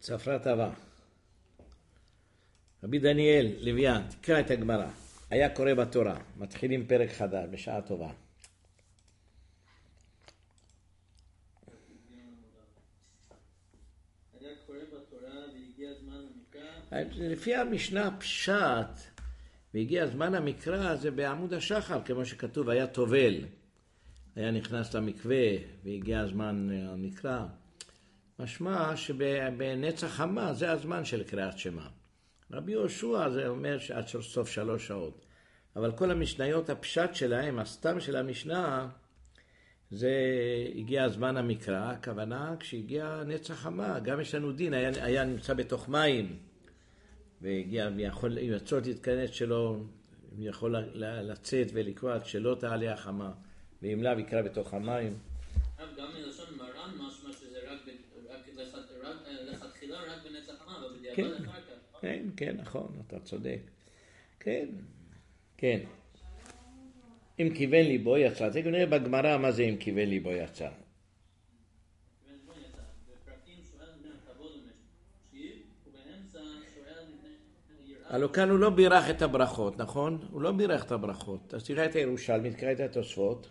ספרת הבא. רבי דניאל לויאן, תקרא את הגמרא. היה קורא בתורה. מתחילים פרק חדש, בשעה טובה. היה קורא בתורה והגיע הזמן המקרא. לפי המשנה פשט, והגיע הזמן המקרא, זה בעמוד השחר, כמו שכתוב, היה טובל. היה נכנס למקווה והגיע הזמן המקרא. משמע שבנצח חמה זה הזמן של קריאת שמע. רבי יהושע זה אומר שעד סוף 3 שעות. אבל כל המשניות הפשט שלהם, הסתם של המשנה, זה הגיע הזמן המקרא, הכוונה כשהגיע נצח חמה. גם יש לנו דין, היה נמצא בתוך מים, והגיע, יכול לצאת להתכנס שלו, יכול לצאת ולקרוא עד שלא תעלה החמה, ואם לאו יקרא בתוך המים. גם מלשון מרן משמע שזה רק לכתחילה רק בנצח חמה, אבל בדיעבד אחר כך. כן, כן, נכון, אתה צודק. כן, כן. אם כיוון ליבו יצא. תכף נראה בגמרא מה זה אם כיוון ליבו יצא. הלא כאן הוא לא בירך את הברכות, נכון? הוא לא בירך את הברכות. אז תראה את הירושלמי, תקרא את התוספות.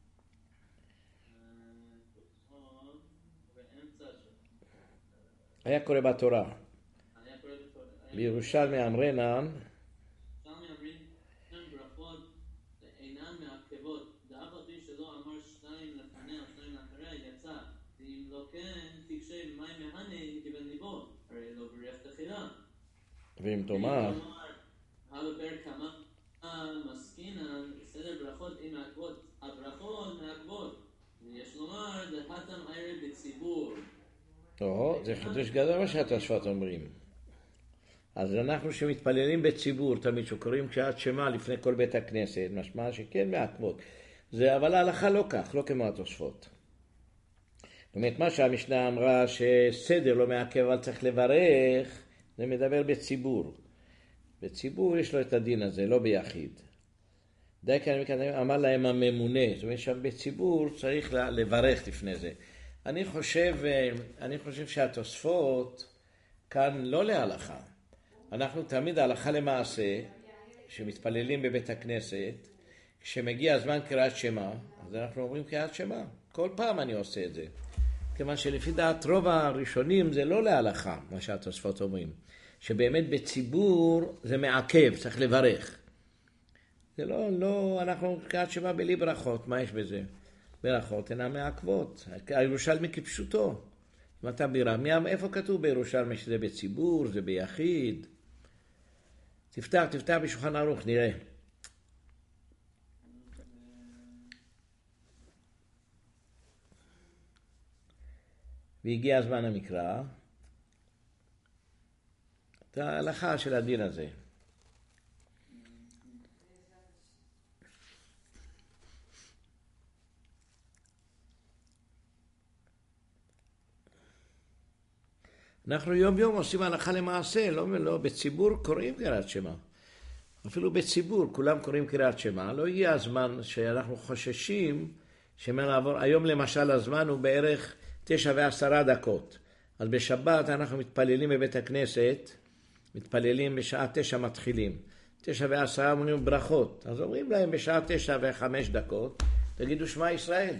היה קורא בתורה. בירושלמי אמרינן, אינן מעכבות, דאף על פי שלא אמר 2 לפניה, 2 לאחריה, יצא, ואם לא כן, תקשה מים מהני, כיוון ליבו, הרי לא בריח תחילה. ואם תאמר, הפרק כמה מסכינן, סדר ברכות עם מעכבות, הברכות מעכבות, ויש לומר, דהתם ערב בציבור. זה חידוש גדול מה שהתוספות אומרים. אז אנחנו שמתפללים בציבור, תמיד שקוראים קריאת שמע לפני כל בית הכנסת, משמע שכן מעכבות. זה אבל ההלכה לא כך, לא כמו התוספות. זאת אומרת, מה שהמשנה אמרה שסדר לא מעכב, אבל צריך לברך, זה מדבר בציבור. בציבור יש לו את הדין הזה, לא ביחיד. די כאן אמר להם הממונה, זאת אומרת שבציבור צריך לברך לפני זה. אני חושב שהתוספות כאן לא להלכה. אנחנו תמיד הלכה למעשה, שמתפללים בבית הכנסת, כשמגיע הזמן קריאת שמע, אז אנחנו אומרים קריאת שמע. כל פעם אני עושה את זה. כיוון שלפי דעת רוב הראשונים זה לא להלכה, מה שהתוספות אומרים. שבאמת בציבור זה מעכב, צריך לברך. זה לא, אנחנו קריאת שמע בלי ברכות, מה יש בזה? ברכות אינן מעכבות. הירושלמי כפשוטו. אם אתה בירה, איפה כתוב בירושלמי שזה בציבור, זה ביחיד? תפתח בשולחן ערוך, נראה. והגיע הזמן המקרא. את ההלכה של הדין הזה. אנחנו יום יום עושים הלכה למעשה, לא בציבור קוראים קריאת שמע. אפילו בציבור כולם קוראים קריאת שמע. לא הגיע הזמן שאנחנו חוששים שמה לעבור. היום למשל הזמן הוא בערך 9:10. אז בשבת אנחנו מתפללים בבית הכנסת, מתפללים בשעה 9 מתחילים. 9:10 אומרים ברכות. אז אומרים להם בשעה 9:05, תגידו שמע ישראל.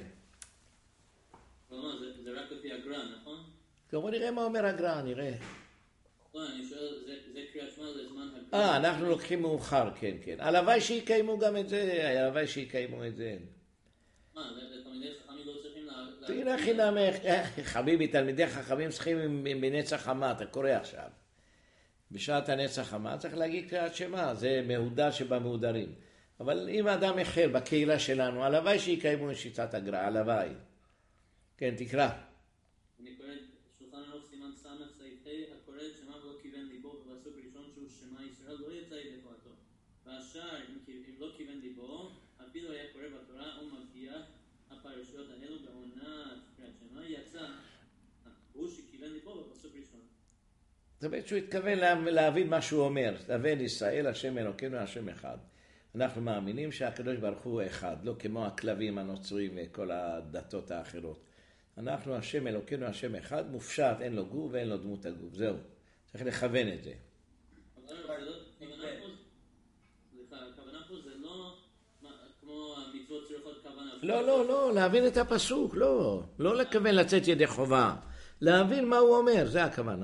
זה רק לפי הגר"א, נכון? בואו נראה מה אומר הגר"א, נראה. לא, אני שואל, זה קריאת שמע לזמן הגר"א. אנחנו לוקחים מאוחר, כן. הלוואי שיקיימו גם את זה, הלוואי שיקיימו את זה. תלמידי חכמים לא צריכים תראה חינמך, חביבי, תלמידי חכמים צריכים בנצח חמה, אתה קורא עכשיו. בשעת הנצח חמה צריך להגיד קריאת שמע, זה מהודר שבמהודרים. אבל אם אדם אחר בקהילה שלנו, הלוואי שיקיימו את שיטת הגר"א, הלוואי. כן, תקרא. אני קורא שולחן ערוך סימן סמך סעיף ה' הקורא שמע ולא כיוון ליבו בפסוק ראשון שהוא שמע ישראל לא יצא ידי תורתו. והשאר אם לא כיוון ליבו אפילו היה קורא בתורה או מגיע הפרשיות האלו בעונת קריאת שמע יצא הוא שכיוון ליבו בפסוק ראשון. זאת אומרת שהוא התכוון להבין מה שהוא אומר. תבין ישראל השם אלוקינו השם אחד. אנחנו מאמינים שהקדוש ברוך הוא אחד, לא כמו הכלבים הנוצרים וכל הדתות האחרות. אנחנו השם אלוקינו השם אחד, מופשט, אין לו גוף ואין לו דמות הגוף, זהו. צריך לכוון את זה. הכוונה פה זה לא כמו המצוות צריכות כוונה. לא, להבין את הפסוק, לא לכוון לצאת ידי חובה. להבין מה הוא אומר, זה הכוונה.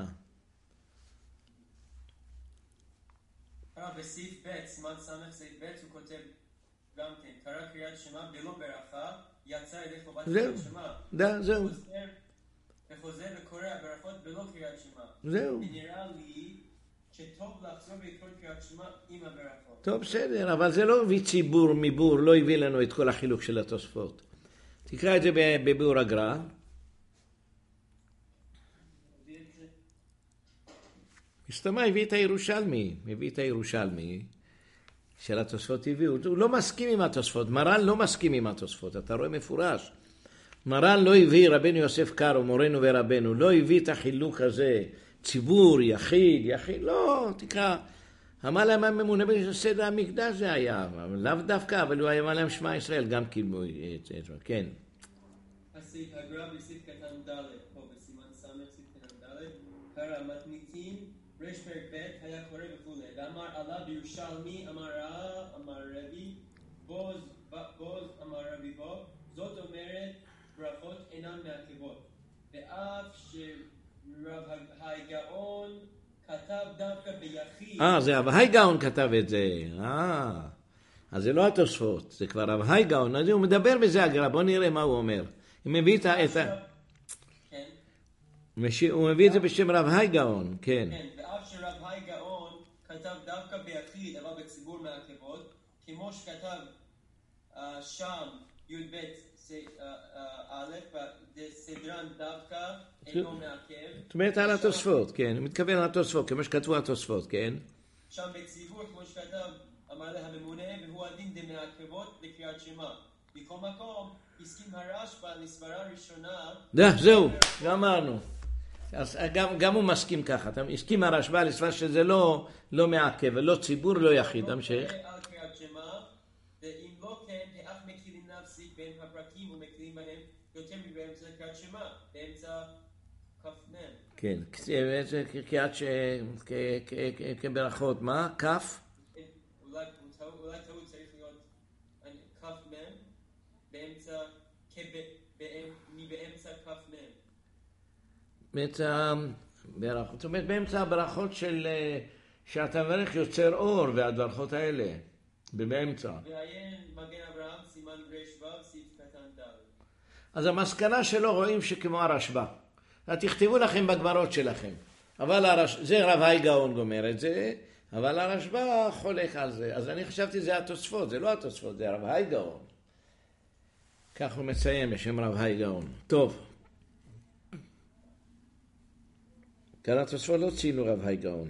בסעיף ב', סימן סמך סעיף ב', הוא כותב גם כן, קרא קריאת שמע בלא ברכה, יצא ידי חובת קריאת שמע. זהו. וחוזר וקורא הברכות בלא קריאת שמע. זהו. ונראה לי שטוב לחזור ולקרוא קריאת שמע עם הברכות. טוב, בסדר, אבל זה לא הביא ציבור מבור, לא הביא לנו את כל החילוק של התוספות. תקרא את זה בביאור הגר"א. מסתמה הביא את הירושלמי של התוספות הביאו. הוא לא מסכים עם התוספות, מרן לא מסכים עם התוספות, אתה רואה מפורש. מרן לא הביא, רבנו יוסף קארו, מורנו ורבנו, לא הביא את החילוק הזה, ציבור, יחיד, לא, תקרא. אמר להם הממונה בסדר המקדש זה היה, לאו דווקא, אבל הוא היה להם שמע ישראל, גם קיבלו את זה, כן. הסעיף הגר"א בסעיף קטן ד', פה בסימן סמך סעיף קטן ד', קרא מתניתין, רש פרק ב' היה קורא וכולי, ואמר עלה בירושלמי, אמר רבי, בוז אמר רבי בו, זאת אומרת ברכות אינן מעכבות, ואף שרב הגאון כתב דווקא ביחיד. זה רב הגאון כתב את זה. אז זה לא התוספות, זה כבר רב הגאון. אז הוא מדבר בזה הגר"א, בוא נראה מה הוא אומר. הוא מביא הוא מביא את זה בשם רב הגאון, כן. כן, ואף שרב הגאון כתב דווקא ביחיד, אבל בציבור מעכבות, כמו שכתב שם י"ב א', סדרן דווקא אינו מעכב. זאת אומרת על התוספות, כן, הוא מתכוון על התוספות, כמו שכתבו התוספות, כן. שם בציבור, כמו שכתב, אמר לה הממונה, והוא הדין דמעכבות לקריאת שמע. בכל מקום, הסכים הרשב"א לסברה ראשונה. זהו, גמרנו. אז גם הוא מסכים ככה, הסכים הרשב"א לסברה שזה לא מעכב, ולא ציבור, לא יחיד, המשך. על קריאת שמע, ואם לא כן, האח מכירים נפסיק בין הפרקים ומכירים בהם יותר מבאמצע קריאת שמע, באמצע כ"מ. כן, קריאת כברכות, מה? כף? אולי טעות צריך להיות כ"מ, באמצע, מבאמצע כ"מ. זאת אומרת, באמצע הברכות שאתה מברך יוצר אור והברכות האלה, באמצע. ועיין מגן אברהם, סימן רש"ו, סעיף קטן ד'. אז המסקנה שלו רואים שכמו הרשב"א. תכתבו לכם בגמרות שלכם. אבל זה רב הגאון גומר את זה, אבל הרשב"א חולק על זה. אז אני חשבתי זה התוספות, זה לא התוספות, זה רב הגאון. כך הוא מציין בשם רב הגאון. טוב. כאן התוספות לא ציינו רב הגאון.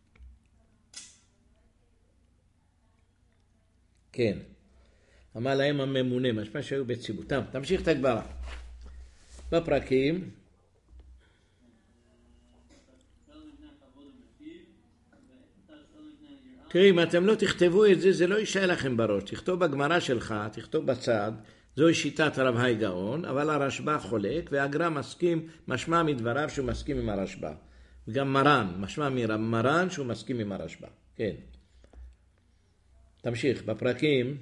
כן. אמר להם הממונה, משמע שהיו בציבור. תמשיך את הגברה. בפרקים. תראי, אם אתם לא תכתבו את זה, זה לא יישאר לכם בראש. תכתוב בגמרא שלך, תכתוב בצד, זוהי שיטת רב הגאון, אבל הרשב"א חולק, והגר"א מסכים, משמע מדבריו שהוא מסכים עם הרשב"א. וגם מרן, משמע מרן שהוא מסכים עם הרשב"א. כן. תמשיך, בפרקים.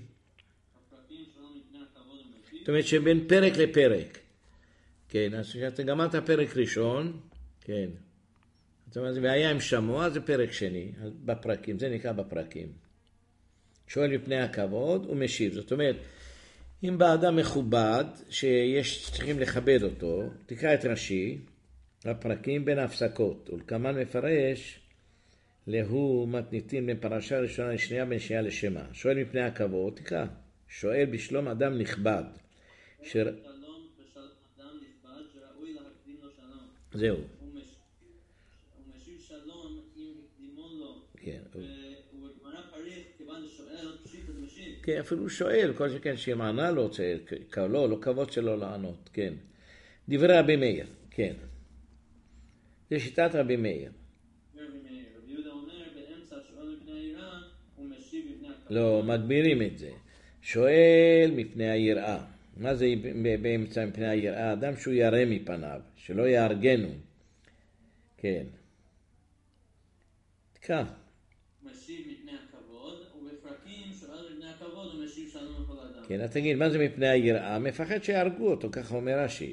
זאת אומרת שבין פרק לפרק. כן, אז כשאתה גמרת פרק ראשון, כן. זאת אומרת, והיה עם שמוע, זה פרק שני, בפרקים, זה נקרא בפרקים. שואל מפני הכבוד ומשיב. זאת אומרת, אם באדם מכובד, צריכים לכבד אותו, תקרא את רש"י, הפרקים בין ההפסקות, ולכמן מפרש, להוא מתניתין בין פרשה ראשונה לשנייה, בין שנייה לשמה. שואל מפני הכבוד, תקרא, שואל בשלום אדם נכבד. שלום אדם נכבד שראוי להקדים לו שלום. זהו. הוא משיב שלום אם הקדימו לו. כן. ובגמרא פריך, כיוון שואל, פשיט אז משיב. כן, אפילו שואל, כל שכן שמענה לו, לא כבוד שלו לענות, כן. דברי רבי מאיר, כן. זה שיטת רבי מאיר. רבי יהודה אומר, באמצע שואל מפני היראה, הוא משיב מפני הכבוד. לא, מגבירים את זה. שואל מפני היראה. מה זה באמצע מפני היראה? אדם שהוא ירא מפניו, שלא יהרגנו. כן. תקע. משיב מפני הכבוד, ובפרקים שואל מפני הכבוד הוא משיב שלום לכל אדם. כן, אז תגיד, מה זה מפני היראה? מפחד שיהרגו אותו, ככה אומר רש"י.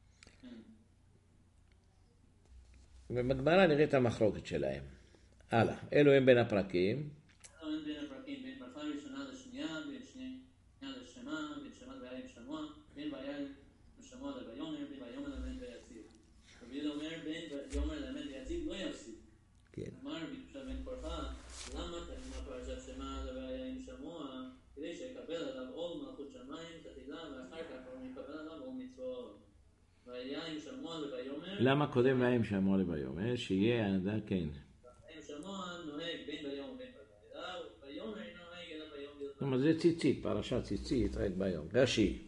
ובגמרא נראה את המחלוקת שלהם. הלאה, אלו הם בין הפרקים. אלו הם בין הפרקים, בין ברכה ראשונה לשנייה, בין שנייה לשמע, בין שמע והיה עם שמוע, בין והיה עם שמוע לביומר, בין ויומר למד ויציב. רבי יהודה אומר, בין ויומר למד ויציב לא יפסיד. כן. אמר רבי יהודה בן קורחה, למה תקנה פרשת שמע והיה עם שמוע, כדי שיקבל עליו עול מלכות שמיים, תחילה, ואחר כך הוא יקבל עליו עול מצוות. והיה עם שמוע לביומר. למה קודם והיה עם שמוע לביומר? שיהיה האדם, כן. עם שמוע נוהג בין ביום ובין בלילה, וביומר אינו נוהג אלא ביום בלבד. זאת אומרת, זה ציצית, פרשת ציצית, רק ביום. רש"י.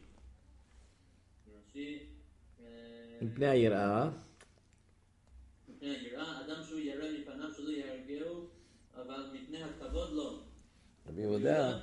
מפני היראה. מפני היראה, אדם שהוא ירא מפניו שלא יהרגהו, אבל מפני הכבוד לא. רבי יהודה.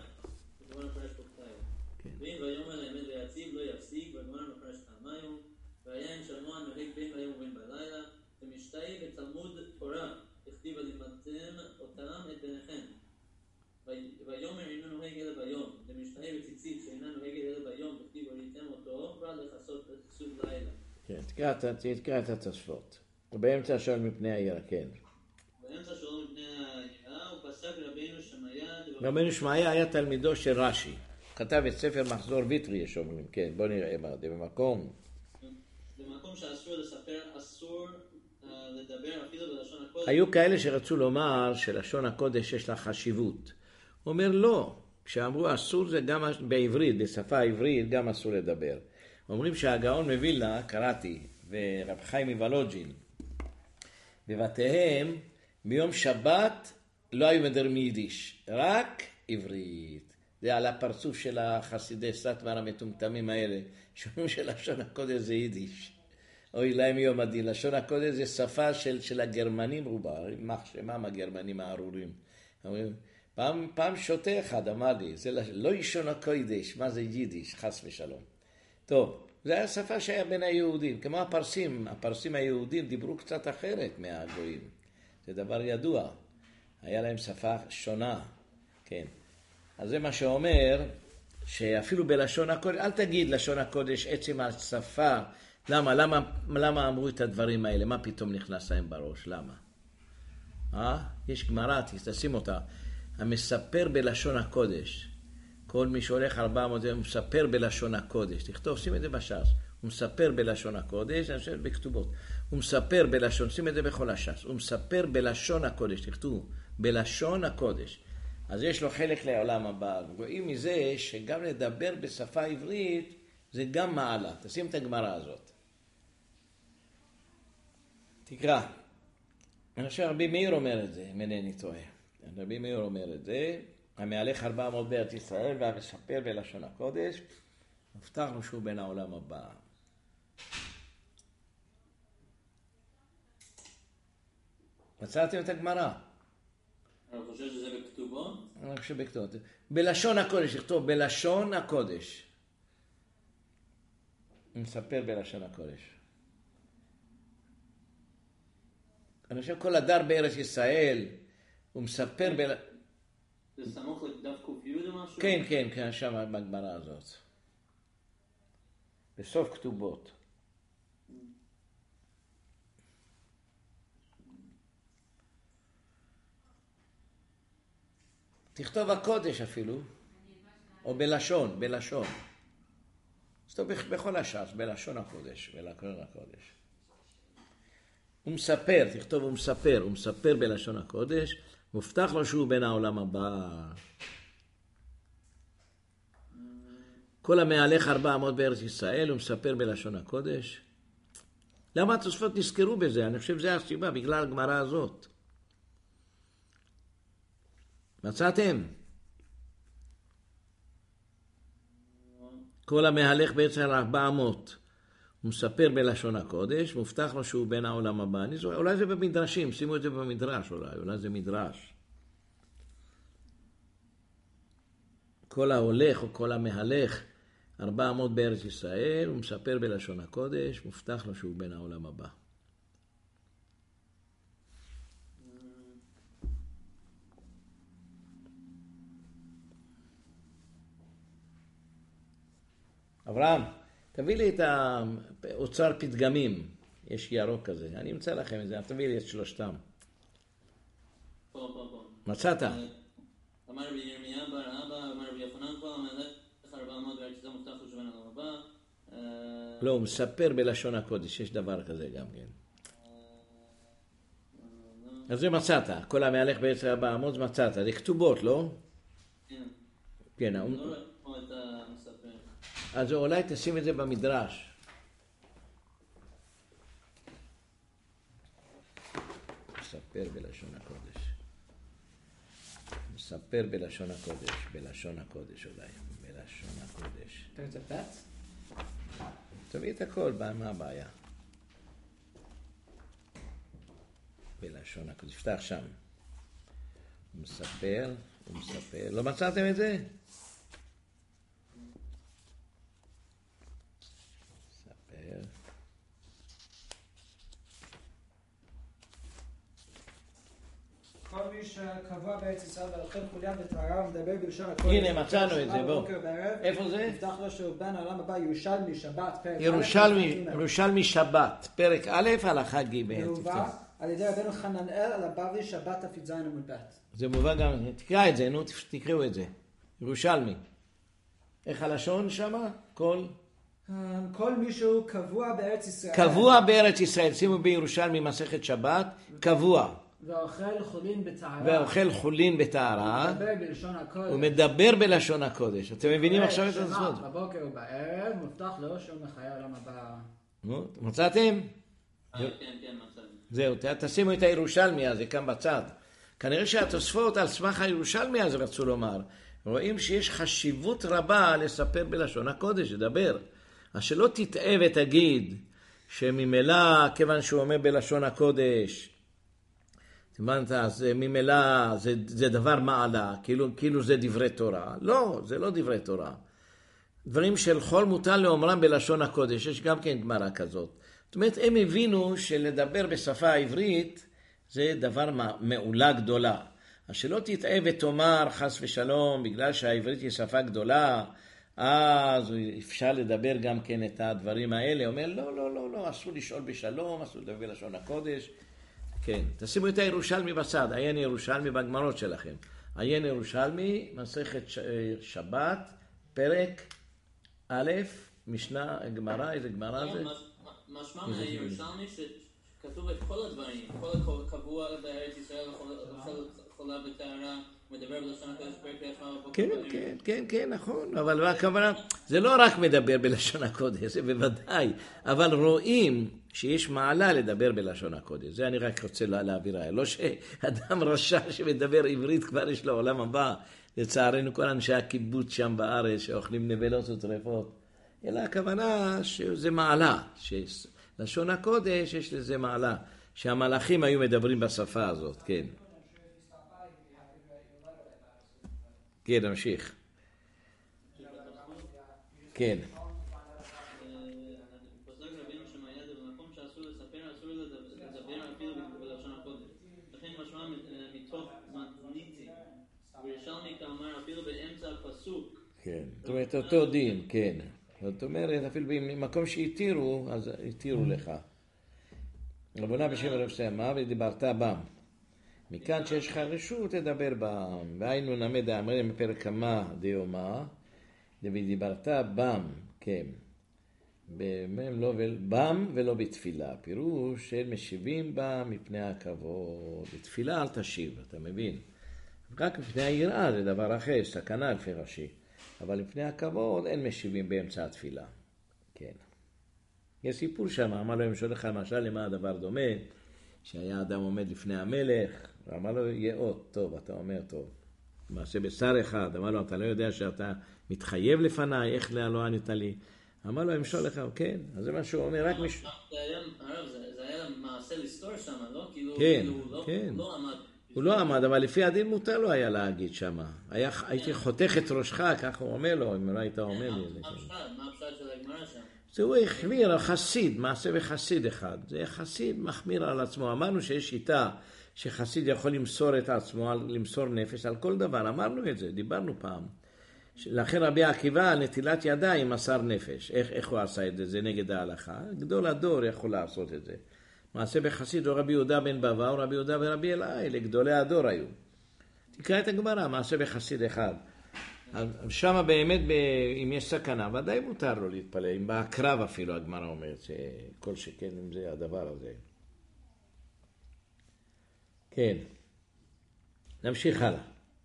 ואם ויאמר לאמת ויציב לא יפסיק, והגמרא מפרש פעמיים, והיה עם שמוע נוהג בין ביום ובין בלילה, ומשתהה בתלמוד תורה, הכתיב לימדתם אותם את בניכם. ויאמר אינו נוהג אלא ביום, ומשתהה בציצית שאינה נוהגת אלא ביום, וכתיב וראיתם אותו, בא לכסות בכסות לילה. כן, תקרא את התוספות. ובאמצע שואל מפני היראה, כן. באמצע שואל מפני היראה, הוא פסק רבינו שמעיה. רבינו שמעיה היה תלמידו של רש"י. כתב את ספר מחזור ויטרי, יש אומרים, כן, בוא נראה מה זה במקום. במקום שאסור לספר, אסור לדבר אפילו בלשון הקודש. היו כאלה שרצו לומר שלשון הקודש יש לה חשיבות. הוא אומר לא, כשאמרו אסור זה גם בעברית, בשפה העברית גם אסור לדבר. אומרים שהגאון מווילנה, קראתי, ורב חיים מוולוג'ין, בבתיהם ביום שבת לא היו מדברים יידיש, רק עברית. זה על הפרצוף של החסידי סטמר המטומטמים האלה, שאומרים שלשון הקודש זה יידיש. אוי להם יום הדין, לשון הקודש זה שפה של הגרמנים רובה, מחשמם הגרמנים הארורים. פעם שוטה אחד אמר לי, זה לא לשון הקודש, מה זה יידיש, חס ושלום. טוב, זה היה שפה שהיה בין היהודים, כמו הפרסים היהודים דיברו קצת אחרת מהגויים. זה דבר ידוע, היה להם שפה שונה, כן. אז זה מה שאומר, שאפילו בלשון הקודש, אל תגיד לשון הקודש, עצם השפה, למה אמרו את הדברים האלה? מה פתאום נכנס להם בראש? למה? יש גמרא, תשים אותה. המספר בלשון הקודש. כל מי שהולך 400, הוא מספר בלשון הקודש. תכתוב, שים את זה בש"ס. הוא מספר בלשון הקודש, אני חושב בכתובות. הוא מספר בלשון, שים את זה בכל הש"ס. הוא מספר בלשון הקודש, תכתוב, בלשון הקודש. אז יש לו חלק לעולם הבא. רואים מזה שגם לדבר בשפה עברית זה גם מעלה. תשים את הגמרא הזאת. תקרא. אני חושב רבי מאיר אומר את זה, אם אינני טועה. רבי מאיר אומר את זה, המהלך 400 בארץ ישראל והמספר בלשון הקודש, מובטח לו שהוא בין העולם הבא. מצאתם את הגמרא? אני חושב שזה בכתובות? אני חושב בכתובות. בלשון הקודש, תכתוב בלשון הקודש. הוא מספר בלשון הקודש. אני חושב כל הדר בארץ ישראל, הוא מספר זה סמוך לדף ק"י או משהו? כן, כן, כן, שם בגמרא הזאת. בסוף כתובות. תכתוב הקודש אפילו, או בלשון. תכתוב בכל הש"ס, בלשון הקודש, בלשון הקודש. הוא מספר, תכתוב הוא מספר בלשון הקודש, מובטח לו שהוא בין העולם הבא. כל המהלך 400 בארץ ישראל, הוא מספר בלשון הקודש. למה התוספות נזכרו בזה? אני חושב שזה הסיבה, בגלל הגמרא הזאת. מצאתם? כל המהלך בעצם 400, הוא מספר בלשון הקודש, מובטח לו שהוא בין העולם הבא. אולי זה במדרשים, שימו את זה במדרש אולי זה מדרש. כל ההולך או כל המהלך 400 בארץ ישראל, הוא מספר בלשון הקודש, מובטח לו שהוא בן העולם הבא. אברהם, תביא לי את האוצר פתגמים, יש ירוק כזה, אני אמצא לכם את זה, תביא לי את שלושתם. פה. מצאת? אמר רבי ירמיה בר אבא, אמר רבי יוחנן כל המלך 400 בארץ ישראל מובטח לו שבן העולם הבא. לא, הוא מספר בלשון הקודש, יש דבר כזה גם כן. אז זה מצאת, כל המהלך בארץ 400 מצאת, זה כתובות, לא? כן. כן. לא רואה פה את המספר. אז אולי תשים את זה במדרש. מספר בלשון הקודש. מספר בלשון הקודש, בלשון הקודש אולי, בלשון הקודש. פרק ב'? תביא את הכל, מה הבעיה? בלשון הקודש, פתח שם. הוא מספר, לא מצאתם את זה? מספר. כל מי שקבוע בארץ ישראל ואוכל חולין וטהרה ומדבר בלשון הקודש. הנה, מצאנו את זה, בוא. איפה זה? נפתח לו שהוא בן העולם הבא, ירושלמי, שבת, פרק ירושלמי שבת, פרק א', הלכה ג'. מובא על ידי רבנו חננאל על הבבלי שבת ת"ז עמוד ב'. זה מובא גם, תקרא את זה, נו, תקראו את זה. ירושלמי. איך הלשון שמה? כל מישהו קבוע בארץ ישראל. קבוע בארץ ישראל, שימו בירושלמי מסכת שבת, קבוע. ואוכל חולין בטהרה. ואוכל חולין בטהרה. מדבר בלשון הקודש. ומדבר בלשון הקודש. אתם מבינים עכשיו את הסוד? בבוקר ובערב מובטח לו שהוא מחיי העולם הבא. נו, מצאתם? כן, מצאתי. זהו, תשימו את הירושלמי הזה כאן בצד. כנראה שהתוספות על סמך הירושלמי הזה רצו לומר. רואים שיש חשיבות רבה לספר בלשון הקודש, לדבר. אז שלא תטעה ותגיד שממילא, כיוון שהוא אומר בלשון הקודש, הבנת, אז ממילא זה דבר מעלה, כאילו זה דברי תורה. לא, זה לא דברי תורה. דברים של חול מוטל לאומרם בלשון הקודש, יש גם כן גמרא כזאת. זאת אומרת, הם הבינו שלדבר בשפה העברית זה דבר מעולה גדולה. אז שלא תטעה ותאמר חס ושלום, בגלל שהעברית היא שפה גדולה, אז אפשר לדבר גם כן את הדברים האלה. אומר, לא, אסור לשאול בשלום, אסור לדבר בלשון הקודש. כן, תשימו את הירושלמי בצד, עיין ירושלמי בגמרות שלכם. עיין ירושלמי, מסכת שבת, פרק א', משנה, גמרא, איזה גמרא זה? משמע מהירושלמי שכתוב את כל הדברים, כל קבוע בארץ ישראל, חולה בטהרה, מדבר בלשון הקודש, פרק א', כן, נכון, אבל הכוונה, זה לא רק מדבר בלשון הקודש, זה בוודאי, אבל רואים שיש מעלה לדבר בלשון הקודש, זה אני רק רוצה להעביר, לא שאדם רשע שמדבר עברית כבר יש לו עולם הבא, לצערנו כל אנשי הקיבוץ שם בארץ שאוכלים נבלות וטרפות, אלא הכוונה שזה מעלה, שלשון הקודש יש לזה מעלה, שהמלאכים היו מדברים בשפה הזאת, כן. כן, נמשיך. כן. פוסק רבינו שמעיד במקום שאסור לספר, אסור לדבר אפילו בלשון הקודש. לכן משמע מתוך מתניתי, וירושלמי כאמר אפילו באמצע הפסוק. כן, זאת אומרת אותו דין, כן. זאת אומרת, אפילו במקום שהתירו, אז התירו לך. רבונה בשם הרב סיימה, ודיברת בם. מכאן שיש לך רשות לדבר בם, והיינו נמד האמרים בפרק כמה דיומה, ודיברת בם, כן, בם ולא בתפילה, פירוש של משיבים בה מפני הכבוד, בתפילה אל תשיב, אתה מבין? רק מפני היראה זה דבר אחר, סכנה לפי רש"י, אבל מפני הכבוד אין משיבים באמצע התפילה, כן. יש סיפור שם, אמר לו, אם שואל לך למשל למה הדבר דומה, שהיה אדם עומד לפני המלך, ואמר לו, יאות, טוב, אתה אומר טוב. מעשה בשר אחד, אמר לו, אתה לא יודע שאתה מתחייב לפניי, איך לא ענית לי? אמר לו, אמשול לך, כן, אז זה מה שהוא אומר, רק מישהו... זה היה מעשה לסתור שם, לא? כן, הוא כן. לא עמד הוא לא עמד, אבל לפי הדין מותר לו היה להגיד שמה. הייתי חותך את ראשך, ככה הוא אומר לו, אם לא היית אומר לי. מה הפשט של הגמרא שם? הוא החמיר, חסיד, מעשה בחסיד אחד. זה חסיד מחמיר על עצמו. אמרנו שיש שיטה שחסיד יכול למסור את עצמו, למסור נפש על כל דבר. אמרנו את זה, דיברנו פעם. לכן רבי עקיבא, נטילת ידיים מסר נפש. איך הוא עשה את זה? זה נגד ההלכה. גדול הדור יכול לעשות את זה. מעשה בחסיד, או רבי יהודה בן בבא, או רבי יהודה ורבי אלעאי, לגדולי הדור היו. תקרא את הגמרא, מעשה בחסיד אחד. שם באמת, אם יש סכנה, ודאי מותר לו להתפלל, אם בהקרב אפילו הגמרא אומרת, שכל שכן אם זה הדבר הזה. כן. נמשיך הלאה.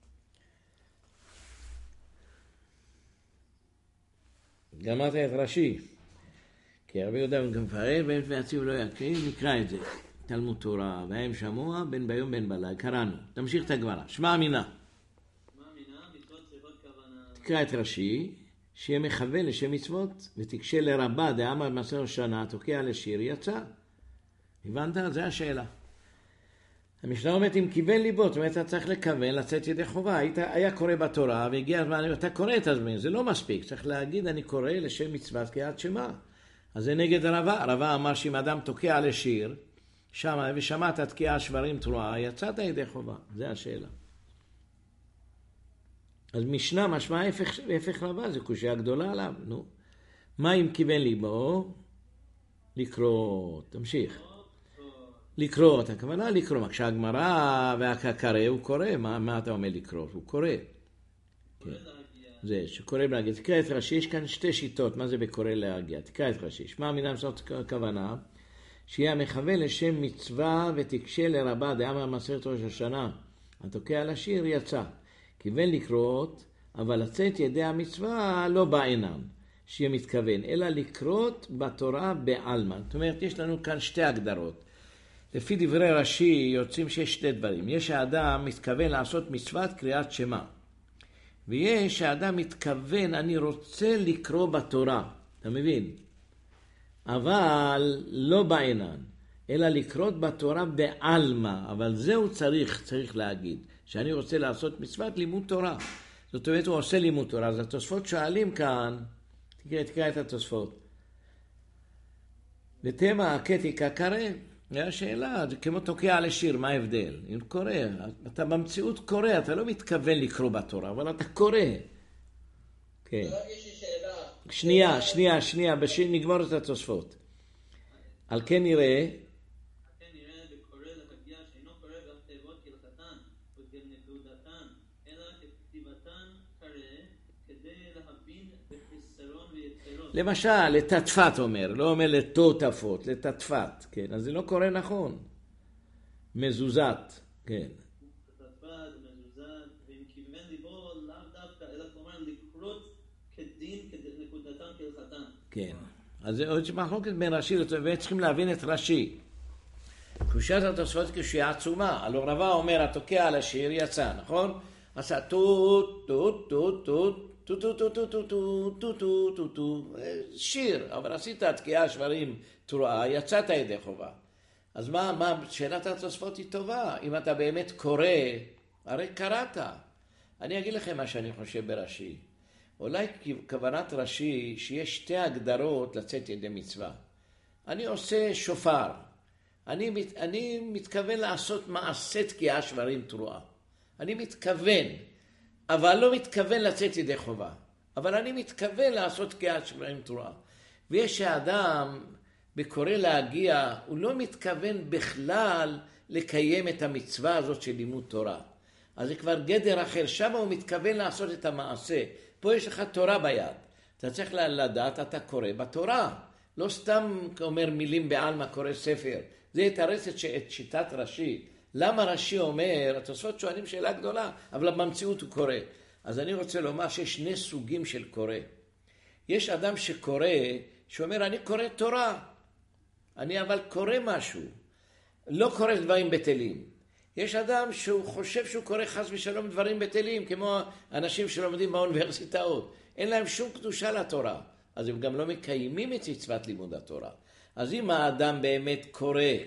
גמרת את רש"י. כי רבי יהודה גם מפרט, באמת והציב לא יקריא, נקרא את זה. תלמוד תורה, והם שמוע, בין ביום בין בלילה. קראנו. תמשיך את הגמרא. שמע אמינה. תקרא את רש"י, שיהיה מכוון לשם מצוות, ותקשה לרבה דאמר מסר שנה, תוקע לשיר, יצא. הבנת? זה השאלה. המשנה אומרת, אם כיוון ליבו, זאת אומרת, אתה צריך לכוון, לצאת ידי חובה. היה קורא בתורה, והגיע הזמן, אתה קורא את הזמן, זה לא מספיק. צריך להגיד, אני קורא לשם מצוות קריאת שמע. אז זה נגד רבה. רבה אמר שאם אדם תוקע לשיר, שמה, ושמעת תקיעה שברים תרועה, יצאת ידי חובה. זה השאלה. אז משנה משמע הפך רבה, זה קושיה גדולה עליו, נו. מה אם כיוון ליבו? לקרוא, תמשיך. לקרוא, הכוונה לקרוא, כשהגמרא והקרא הוא קורא, מה אתה אומר לקרוא? הוא קורא. זה שקורא להגיע, תקרא את רש"י, יש כאן שתי שיטות, מה זה בקורא להגיע? תקרא את רש"י, שמע מינה מסורת כוונה, שיהיה מכוון לשם מצווה ותקשה לרבה דאמר מסרת ראש השנה, התוקע לשיר יצא. כיוון לקרות, אבל לצאת ידי המצווה לא בעינם, שיהיה מתכוון, אלא לקרות בתורה בעלמא. זאת אומרת, יש לנו כאן שתי הגדרות. לפי דברי רש"י יוצאים שיש שתי דברים. יש האדם מתכוון לעשות מצוות קריאת שמע. ויש האדם מתכוון, אני רוצה לקרוא בתורה. אתה מבין? אבל לא בעינן, אלא לקרות בתורה בעלמא. אבל זהו צריך להגיד. שאני רוצה לעשות מצוות לימוד תורה. זאת אומרת, הוא עושה לימוד תורה. אז התוספות שואלים כאן, תקרא את התוספות. ותמה הקטיקה קרא. זה השאלה, זה כמו תוקע לשיר, מה ההבדל? אם קורא, אתה במציאות קורא, אתה לא מתכוון לקרוא בתורה, אבל אתה קורא. כן. שנייה, נגמור את התוספות. על כן נראה, למשל, לתתפת אומר, לא אומר לתותפות, לתתפת, כן, אז זה לא קורא נכון. מזוזת, כן. תתפת, מזוזת, ואם כיוון ליבו לאו דווקא, אלא כלומר לקרות כדין, נקודתם כהלכתן. כן, אז זה עוד מחלוקת בין רש"י, וצריכים להבין את רש"י. קושיית התוספות היא קושייה עצומה, הלא רבה אומר, התוקע על השיר יצא, נכון? עשה טוט, טוט, טוט, טוט, שיר, אבל עשית תקיעה שברים תרועה, יצאת ידי חובה. אז מה שאלת התוספות היא טובה, אם אתה באמת קורא, הרי קראת. אני אגיד לכם מה שאני חושב ברש"י. אולי כוונת רש"י שיש שתי הגדרות לצאת ידי מצווה. אני עושה שופר, אני מתכוון לעשות מעשה תקיעה שברים תרועה. אני מתכוון, אבל לא מתכוון לצאת ידי חובה. אבל אני מתכוון לעשות תקיעת שברים תרועה. ויש האדם בקורא להגיע, הוא לא מתכוון בכלל לקיים את המצווה הזאת של לימוד תורה. אז זה כבר גדר אחר, שם הוא מתכוון לעשות את המעשה. פה יש לך תורה ביד. אתה צריך לדעת, אתה קורא בתורה. לא סתם אומר מילים בעלמא, קורא ספר. זה יתרץ את שיטת רש"י. למה רש"י אומר, התוספות שואלים שאלה גדולה, אבל במציאות הוא קורא. אז אני רוצה לומר שיש שני סוגים של קורא. יש אדם שקורא, שאומר, אני קורא תורה. אני אבל קורא משהו. לא קורא דברים בטלים. יש אדם שהוא חושב שהוא קורא חס ושלום דברים בטלים, כמו אנשים שלומדים באוניברסיטאות. אין להם שום קדושה לתורה. אז הם גם לא מקיימים את מצוות לימוד התורה. אז אם האדם באמת קורא,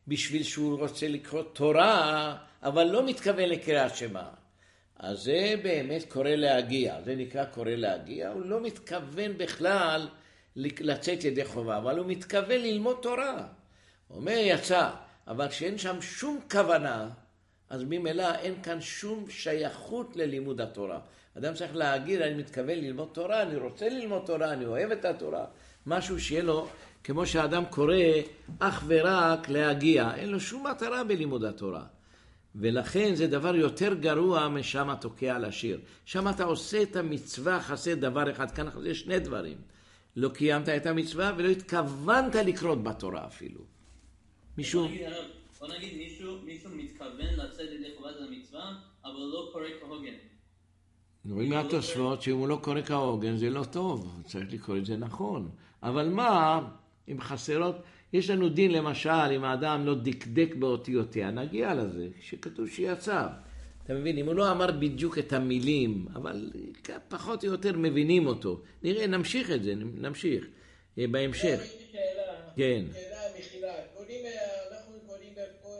בשביל שהוא רוצה לקרוא תורה, אבל לא מתכוון לקריאת שמע. אז זה באמת קורא להגיע, זה נקרא קורא להגיע, הוא לא מתכוון בכלל לצאת ידי חובה, אבל הוא מתכוון ללמוד תורה. הוא אומר יצא, אבל כשאין שם שום כוונה, אז ממילא אין כאן שום שייכות ללימוד התורה. אדם צריך להגיד, אני מתכוון ללמוד תורה, אני רוצה ללמוד תורה, אני אוהב את התורה. משהו שיהיה לו, כמו שהאדם קורא, אך ורק להגיע. אין לו שום מטרה בלימוד התורה. ולכן זה דבר יותר גרוע משם תוקע לשיר. שם אתה עושה את המצווה חסר דבר אחד. כאן יש שני דברים. לא קיימת את המצווה ולא התכוונת לקרות בתורה אפילו. מישהו... בוא נגיד מישהו מתכוון לצאת ידי חובת המצווה, אבל לא קורא כהוגן. רואים מהתוספות שאם הוא לא קורא כהוגן זה לא טוב, צריך לקרוא את זה נכון. אבל מה, אם חסרות, יש לנו דין למשל, אם האדם לא דקדק באותיותיה, נגיע לזה, שכתוב שיצא. אתה מבין, אם הוא לא אמר בדיוק את המילים, אבל פחות או יותר מבינים אותו. נראה, נמשיך את זה, נמשיך. בהמשך. כן. שאלה מחילה. אנחנו קוראים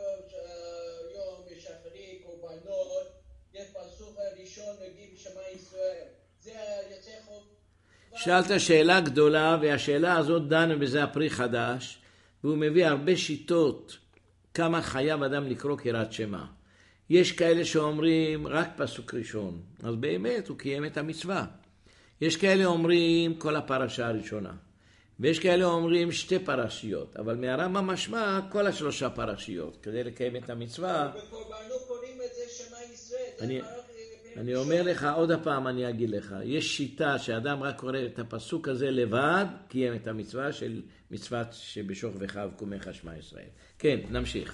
יום משחררי קורבנות, יש פסוק הראשון נגיד בשמע ישראל. זה יוצא חוק. שאלת שאלה גדולה, והשאלה הזאת דנו בזה הפרי חדש, והוא מביא הרבה שיטות כמה חייב אדם לקרוא קריאת שמע. יש כאלה שאומרים רק פסוק ראשון, אז באמת הוא קיים את המצווה. יש כאלה אומרים כל הפרשה הראשונה, ויש כאלה אומרים שתי פרשיות, אבל מהרמב"ם משמע כל השלושה פרשיות, כדי לקיים את המצווה. בקורבנות קוראים את זה שמע ישראל. אני אומר לך עוד הפעם, אני אגיד לך, יש שיטה שאדם רק קורא את הפסוק הזה לבד, קיים את המצווה של מצוות שבשוך וחב קומך שמע ישראל. כן, נמשיך.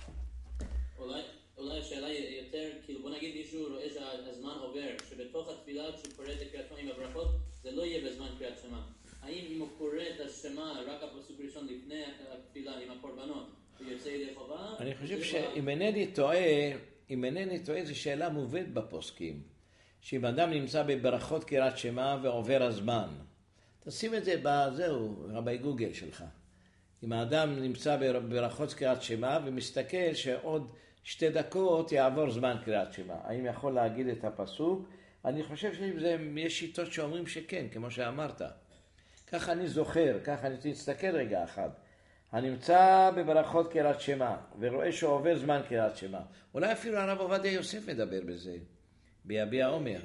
אולי השאלה יותר, כאילו בוא נגיד מישהו רואה שהזמן עובר, שבתוך התפילה כשהוא קורא את קריאת שמע עם הברכות, זה לא יהיה בזמן קריאת שמע. האם אם הוא קורא את השמע רק הפסוק ראשון לפני התפילה עם הקורבנות, הוא יוצא ידי חובה? אני חושב שאם אינני טועה, זו שאלה מובאת בפוסקים. שאם אדם נמצא בברכות קריאת שמע ועובר הזמן, תשים את זה בזהו, רבי גוגל שלך. אם האדם נמצא בברכות קריאת שמע ומסתכל שעוד 2 דקות יעבור זמן קריאת שמע, האם יכול להגיד את הפסוק? אני חושב שיש שיטות שאומרים שכן, כמו שאמרת. ככה אני זוכר, ככה אני תסתכל רגע אחד. אני נמצא בברכות קריאת שמע, ורואה שעובר זמן קריאת שמע. אולי אפילו הרב עובדיה יוסף מדבר בזה, ביביע עומר.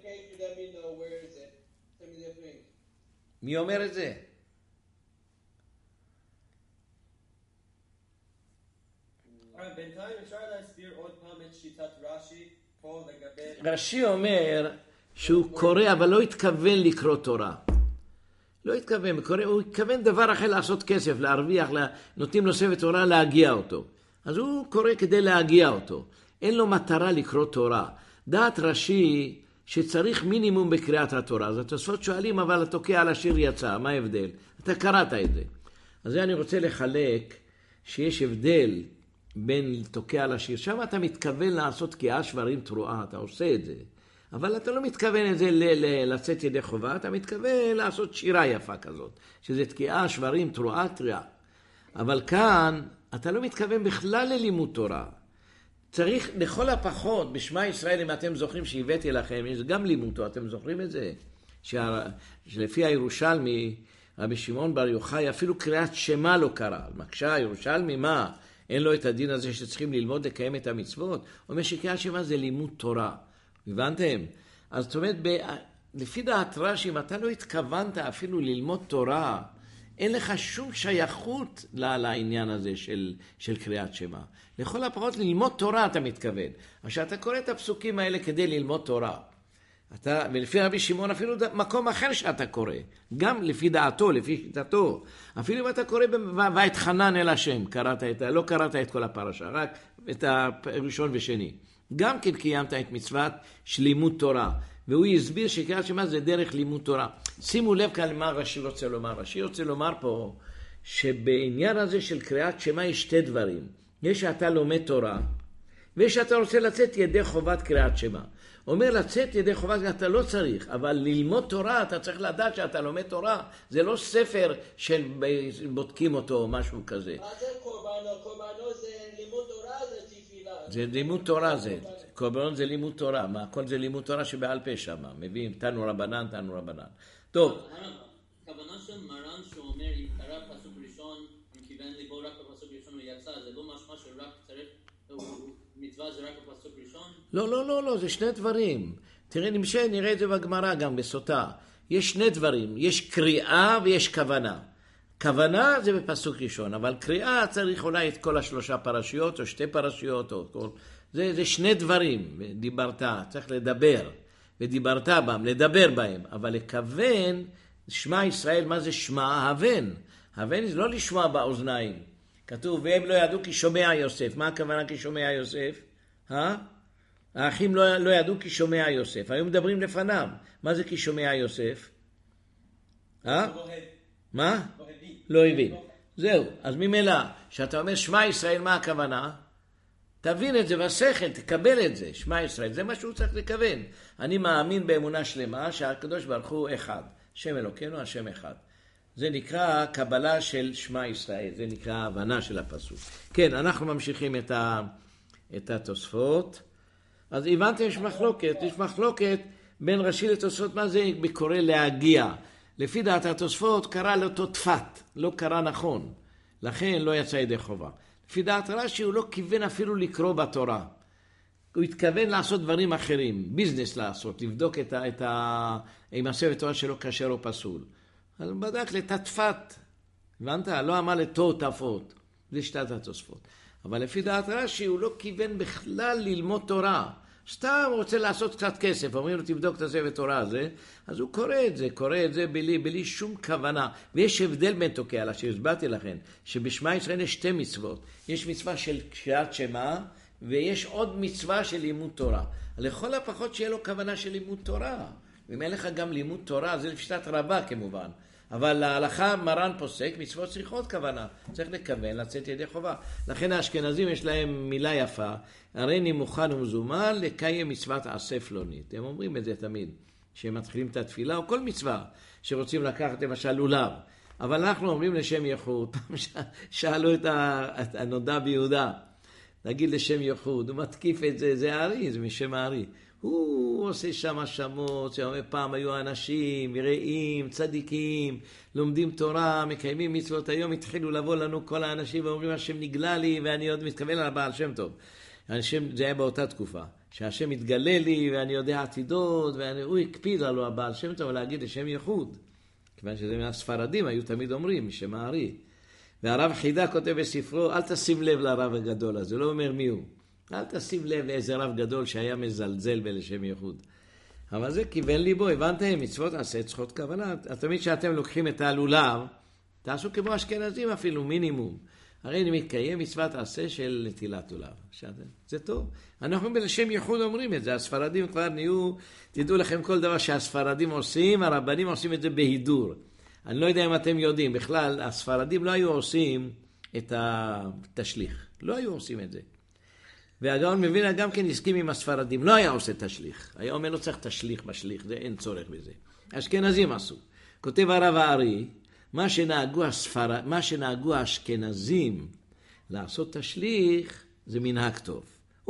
מי אומר את זה? בינתיים אפשר להסביר עוד פעם את שיטת רש"י פה לגבי... רש"י אומר שהוא קורא אבל לא התכוון לקרוא תורה. לא התכוון, הוא התכוון דבר אחר לעשות כסף, להרוויח, נותנים לו ספר תורה להגיע אותו. אז הוא קורא כדי להגיע אותו. אין לו מטרה לקרוא תורה. דעת רש"י שצריך מינימום בקריאת התורה. אז התוספות שואלים, אבל התוקע על השיר יצא, מה ההבדל? אתה קראת את זה. אז זה אני רוצה לחלק שיש הבדל בין תוקע על השיר. שם אתה מתכוון לעשות תקיעה שברים תרועה, אתה עושה את זה. אבל אתה לא מתכוון את זה לצאת ידי חובה, אתה מתכוון לעשות שירה יפה כזאת, שזה תקיעה, שברים, תרועה, תריעה. אבל כאן אתה לא מתכוון בכלל ללימוד תורה. צריך לכל הפחות, בשמע ישראל, אם אתם זוכרים שהבאתי לכם, יש גם לימוד תורה, אתם זוכרים את זה? שלפי הירושלמי, רבי שמעון בר יוחאי, אפילו קריאת שמע לא קרא. מקשה הירושלמי, מה? אין לו את הדין הזה שצריכים ללמוד לקיים את המצוות? הוא אומר שקריאת שמע זה לימוד תורה. הבנתם? אז זאת אומרת, לפי דעת רש"י, אם אתה לא התכוונת אפילו ללמוד תורה, אין לך שום שייכות לעניין הזה של קריאת שמע. לכל הפחות ללמוד תורה אתה מתכוון. עכשיו אתה קורא את הפסוקים האלה כדי ללמוד תורה. ולפי רבי שמעון אפילו מקום אחר שאתה קורא. גם לפי דעתו, לפי שיטתו. אפילו אם אתה קורא ואתחנן אל השם, לא קראת את כל הפרשה, רק את הראשון ושני. גם כן קיימת את מצוות של לימוד תורה. והוא יסביר שקריאת שמע זה דרך לימוד תורה. שימו לב כאן מה רש"י רוצה לומר. רש"י רוצה לומר פה שבעניין הזה של קריאת שמע יש 2 דברים. יש שאתה לומד תורה, ויש שאתה רוצה לצאת ידי חובת קריאת שמע. אומר לצאת ידי חובת אתה לא צריך, אבל ללמוד תורה אתה צריך לדעת שאתה לומד תורה. זה לא ספר של בודקים אותו או משהו כזה. מה זה קורבנות? קורבנות זה זה לימוד תורה זה. קורבנות זה לימוד תורה. מה? הכל זה לימוד תורה שבעל פה שם. מביאים תנו רבנן, תנו רבנן. טוב. הכוונה של מרן שאומר, אם קרא פסוק ראשון, אם כיוון ליבו רק בפסוק ראשון הוא יצא, זה לא משמע שרק צריך, מצווה זה רק בפסוק ראשון? לא, זה שני דברים. תראה, נראה את זה בגמרא גם בסוטה. יש שני דברים, יש קריאה ויש כוונה. כוונה זה בפסוק ראשון, אבל קריאה צריך אולי את כל 3 פרשיות או 2 פרשיות או כל... זה שני דברים. דיברת, צריך לדבר, ודיברת בהם, לדבר בהם, אבל לכוון, שמע ישראל, מה זה שמע? הבן. הבן זה לא לשמוע באוזניים. כתוב, והם לא ידעו כי שומע יוסף. מה הכוונה כי שומע יוסף? האחים לא ידעו כי שומע יוסף. היו מדברים לפניו. מה זה כי שומע יוסף? מה? לא הבין. זהו. אז ממילא, שאתה אומר שמע ישראל, מה הכוונה? תבין את זה בשכל, תקבל את זה. שמע ישראל, זה מה שהוא צריך לכוון. אני מאמין באמונה שלמה שהקדוש ברוך הוא אחד. שם אלוקינו, השם אחד. זה נקרא קבלה של שמע ישראל. זה נקרא הבנה של הפסוק. כן, אנחנו ממשיכים את התוספות. אז הבנתם, יש מחלוקת בין רש"י לתוספות, מה זה בקורא להגיע. לפי דעת התוספות קרא לאותו תפת, לא קרא נכון, לכן לא יצא ידי חובה. לפי דעת רש"י הוא לא כיוון אפילו לקרוא בתורה, הוא התכוון לעשות דברים אחרים, ביזנס לעשות, לבדוק אם הספר תורה שלו כשר או פסול. אז הוא בדק לתתפת, הבנת? לא אמר לתותפות, זה שיטת התוספות. אבל לפי דעת רש"י הוא לא כיוון בכלל ללמוד תורה. סתם רוצה לעשות קצת כסף, אומרים לו תבדוק את הספר תורה הזה, אז הוא קורא את זה בלי שום כוונה. ויש הבדל בין תוקע, שהסברתי לכם, שבשמע ישראל יש 2 מצוות. יש מצווה של קריאת שמע, ויש עוד מצווה של לימוד תורה. לכל הפחות שיהיה לו כוונה של לימוד תורה. ואם אין לך גם לימוד תורה, זה לפשטת רבה כמובן. אבל להלכה מרן פוסק, מצוות צריכות כוונה. צריך לכוון, לצאת ידי חובה. לכן האשכנזים יש להם מילה יפה, הריני מוכן ומזומן לקיים מצוות עשה פלונית. הם אומרים את זה תמיד, שהם מתחילים את התפילה, או כל מצווה שרוצים לקחת למשל לולב. אבל אנחנו אומרים לשם ייחוד, שאלו את הנודע ביהודה, נגיד לשם ייחוד, הוא מתקיף את זה, זה הארי, זה משם הארי. הוא עושה שם שמות, שאומר פעם היו אנשים, מראים, צדיקים, לומדים תורה, מקיימים מצוות. היום התחילו לבוא לנו כל האנשים ואומרים השם נגלה לי ואני עוד מתכוון על הבעל שם טוב. השם, זה היה באותה תקופה, שהשם מתגלה לי ואני יודע עתידות, והוא הקפיד עלו הבעל שם טוב להגיד לשם ייחוד. כיוון שזה מהספרדים היו תמיד אומרים, משם הארי. והרב חידה כותב בספרו, אל תשים לב לרב הגדול הזה, לא אומר מי הוא. אל תשים לב לאיזה רב גדול שהיה מזלזל בלשם ייחוד. אבל זה כיוון ליבו, הבנתם? מצוות עשה צריכות כוונה. תמיד שאתם לוקחים את הלולב, תעשו כמו אשכנזים אפילו, מינימום. הרי אני מתקיים מצוות עשה של נטילת לולב. זה טוב. אנחנו בלשם ייחוד אומרים את זה. הספרדים כבר נהיו, תדעו לכם כל דבר שהספרדים עושים, הרבנים עושים את זה בהידור. אני לא יודע אם אתם יודעים, בכלל הספרדים לא היו עושים את התשליך. לא היו עושים את זה. והגאון מווילנה גם כן הסכים עם הספרדים, לא היה עושה תשליך. היה אומר לא צריך תשליך בשליך, זה אין צורך בזה. אשכנזים עשו. כותב הרב הארי, מה שנהגו האשכנזים לעשות תשליך, זה מנהג טוב.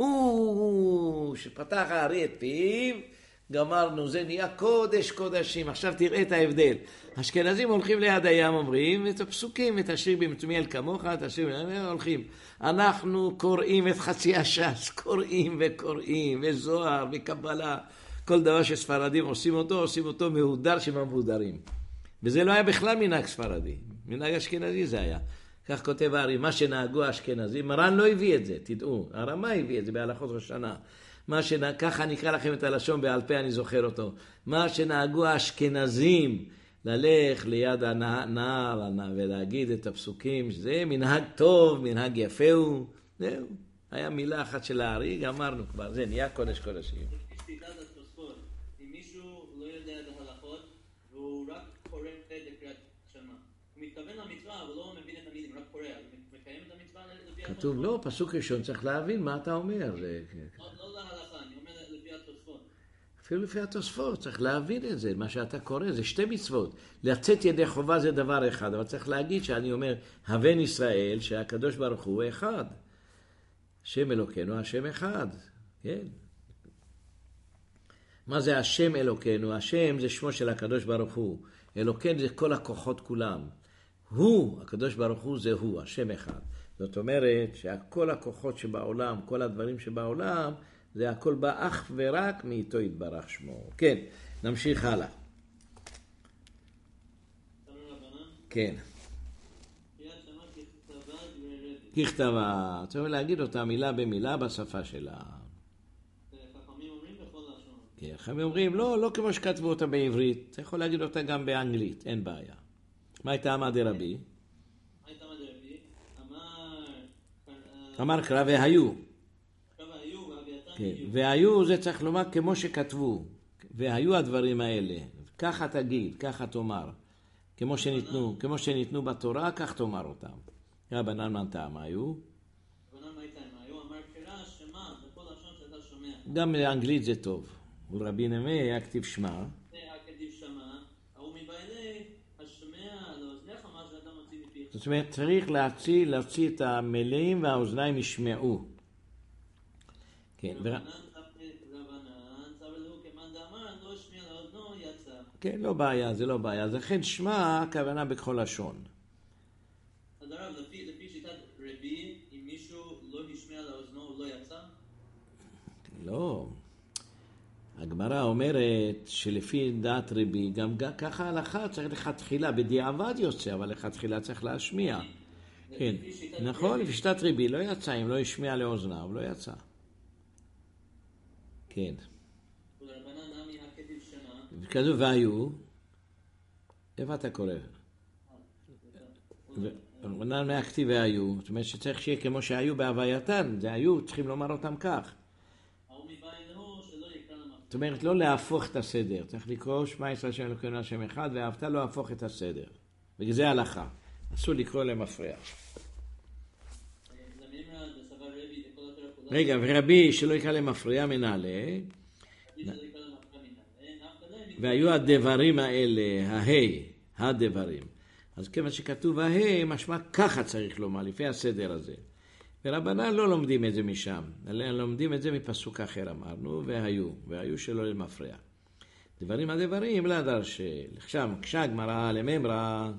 שפתח הארי את פיו, גמרנו, זה נהיה קודש קודשים. עכשיו תראה את ההבדל. אשכנזים הולכים ליד הים, אומרים את הפסוקים, את השיר במתמיאל כמוך, את השיר, הולכים. אנחנו קוראים את חצי הש"ס, קוראים וקוראים, וזוהר וקבלה. כל דבר שספרדים עושים אותו מהודר שממהודרים. וזה לא היה בכלל מנהג ספרדי. מנהג אשכנזי זה היה. כך כותב הארי, מה שנהגו האשכנזים, מרן לא הביא את זה, תדעו. הרמה הביא את זה בהלכות ראש השנה. ככה נקרא לכם את הלשון בעל פה, אני זוכר אותו. מה שנהגו האשכנזים, ללך ליד הנער ולהגיד את הפסוקים, שזה מנהג טוב, מנהג יפה הוא. זהו, היה מילה אחת של הארי, גמרנו כבר, זה נהיה קודש קודשים. יש שיטת התוספות, אם מישהו לא יודע את ההלכות, והוא רק קורא את קריאת שמע. הוא מתכוון למצווה, אבל לא מבין את המילים, רק קורא, הוא מקיים את המצווה לפי התוספות. כתוב, לא, פסוק ראשון צריך להבין מה אתה אומר. לא להלכה, אני אומר לפי התוספות. אפילו לפי התוספות, צריך להבין את זה, מה שאתה קורא, זה 2 מצוות. לצאת ידי חובה זה דבר אחד, אבל צריך להגיד שאני אומר, הבן ישראל, שהקדוש ברוך הוא אחד. השם אלוקינו, השם אחד, כן? מה זה השם אלוקינו? השם זה שמו של הקדוש ברוך הוא. אלוקינו זה כל הכוחות כולם. הוא, הקדוש ברוך הוא זה הוא, השם אחד. זאת אומרת שכל הכוחות שבעולם, כל הדברים שבעולם, זה הכל בא אך ורק מאיתו יתברך שמו. כן, נמשיך הלאה. כן. ככתבה, צריך להגיד אותה מילה במילה בשפה שלה. חכמים אומרים בכל לשון. כן, חכמים אומרים, לא כמו שכתבו אותה בעברית, אתה יכול להגיד אותה גם באנגלית, אין בעיה. מה הייתה אמר דרבי? אמר קרא והיו. כן, והיו זה צריך לומר כמו שכתבו. והיו הדברים האלה. ככה תגיד, ככה תאמר. כמו שניתנו בתורה, כך תאמר אותם. רבנן מנתה, מה היו? רבנן מנתה, מה היו? אמר קרא שמה, בכל לשון שאתה שומע. גם באנגלית זה טוב. ורבי נמי היה כתיב שמה. זאת אומרת, צריך להוציא את המילים והאוזניים ישמעו. כן, כן, לא בעיה, זה לא בעיה. אז לכן שמה הכוונה בכל לשון. אז הרב, לפי שיטת רבי, אם מישהו לא ישמע לאוזנו, הוא לא יצא? לא. הגמרא אומרת שלפי דעת רבי, גם ככה ההלכה צריך לכתחילה, בדיעבד יוצא, אבל לכתחילה צריך להשמיע. כן, נכון, לפי שיטת רבי לא יצא, אם לא ישמיע לאוזניו, לא יצא. כן. כזו והיו, איפה אתה קורא? רבנן מהכתיב והיו, זאת אומרת שצריך שיהיה כמו שהיו בהווייתן, זה היו, צריכים לומר אותם כך. זאת אומרת, לא להפוך את הסדר. צריך לקרוא שמע ישראל השם אלוקינו השם אחד, ואהבת לא להפוך את הסדר. וזה ההלכה. אסור לקרוא למפריע. רגע, ורבי שלא יקרא למפריע מנהלה. והיו הדברים האלה, הדברים. אז כיוון שכתוב משמע ככה צריך לומר, לפי הסדר הזה. ורבנן לא לומדים את זה משם, לומדים את זה מפסוק אחר אמרנו, והיו שלא למפריע. דברים הדברים, לא דרשי. עכשיו, כשהגמרא לממרא,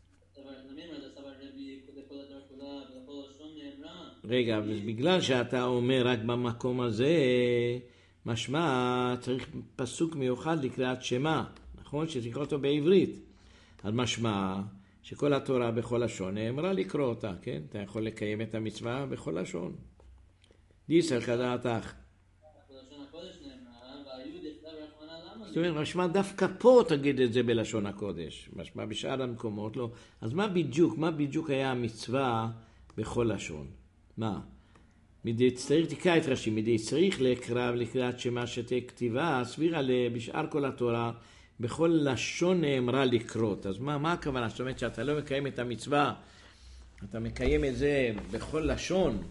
רגע, בגלל שאתה אומר רק במקום הזה, משמע צריך פסוק מיוחד לקריאת שמה, נכון? שתקרא אותו בעברית. אז משמע שכל התורה בכל לשון נאמרה לקרוא אותה, כן? אתה יכול לקיים את המצווה בכל לשון. דיסר כדעתך. בלשון הקודש נאמרה, והיו דכתב רחמנא למה? זאת אומרת, משמע דווקא פה תגיד את זה בלשון הקודש. משמע בשאר המקומות לא. אז מה בדיוק היה המצווה בכל לשון? מה? מדי צריך תקרא את רש"י, מדי צריך לקריאת שמה שתהיה כתיבה, סבירה בשאר כל התורה, בכל לשון נאמרה לקרות. אז מה הכוונה? זאת אומרת שאתה לא מקיים את המצווה, אתה מקיים את זה בכל לשון.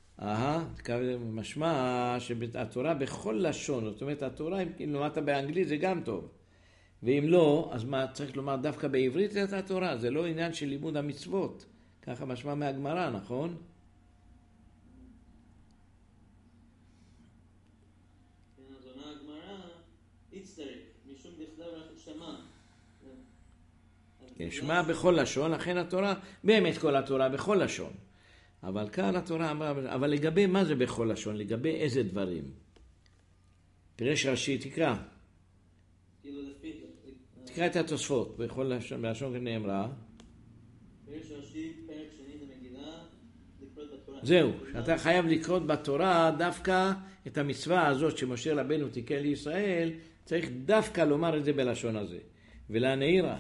משמע שהתורה בכל לשון, זאת אומרת התורה, אם לומדת באנגלית זה גם טוב. ואם לא, אז מה צריך לומר דווקא בעברית את התורה? זה לא עניין של לימוד המצוות. ככה משמע מהגמרא, נכון? שמע בכל לשון, לכן התורה, באמת כל התורה בכל לשון. אבל כאן התורה אמרה, אבל לגבי מה זה בכל לשון? לגבי איזה דברים? פירש רש"י, תקרא. תקרא את התוספות בכל לשון, בלשון כנאמרה. פירש רש"י, פרק שני למגילה, לקרות בתורה. זהו, שאתה חייב לקרות בתורה דווקא את המצווה הזאת שמשה רבנו תיקן לישראל, צריך דווקא לומר את זה בלשון הזה. ולהנעירה.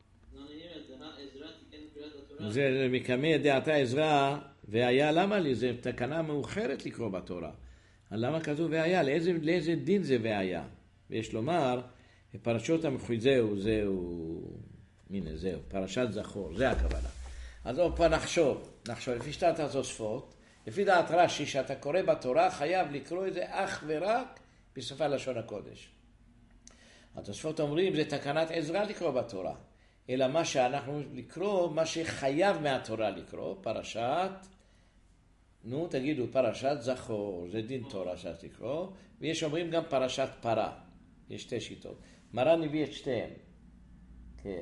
זה מקמא דעתה עזרא והיה, למה לי? זה תקנה מאוחרת לקרוא בתורה. למה כתוב והיה? לאיזה דין זה והיה? ויש לומר, פרשות המחוי זהו, הנה זהו, פרשת זכור, זה הכוונה. אז עוד פעם נחשוב, לפי שיטת התוספות, לפי דעת רש"י שאתה קורא בתורה חייב לקרוא את זה אך ורק בשפה לשון הקודש. התוספות אומרים זה תקנת עזרא לקרוא בתורה. אלא מה שאנחנו לקרוא, מה שחייב מהתורה לקרוא, פרשת נו, תגידו, פרשת זכור, זה דין תורה שתקרוא, ויש אומרים גם פרשת פרה. יש שתי שיטות. מרן הביא את שתיהם. כן.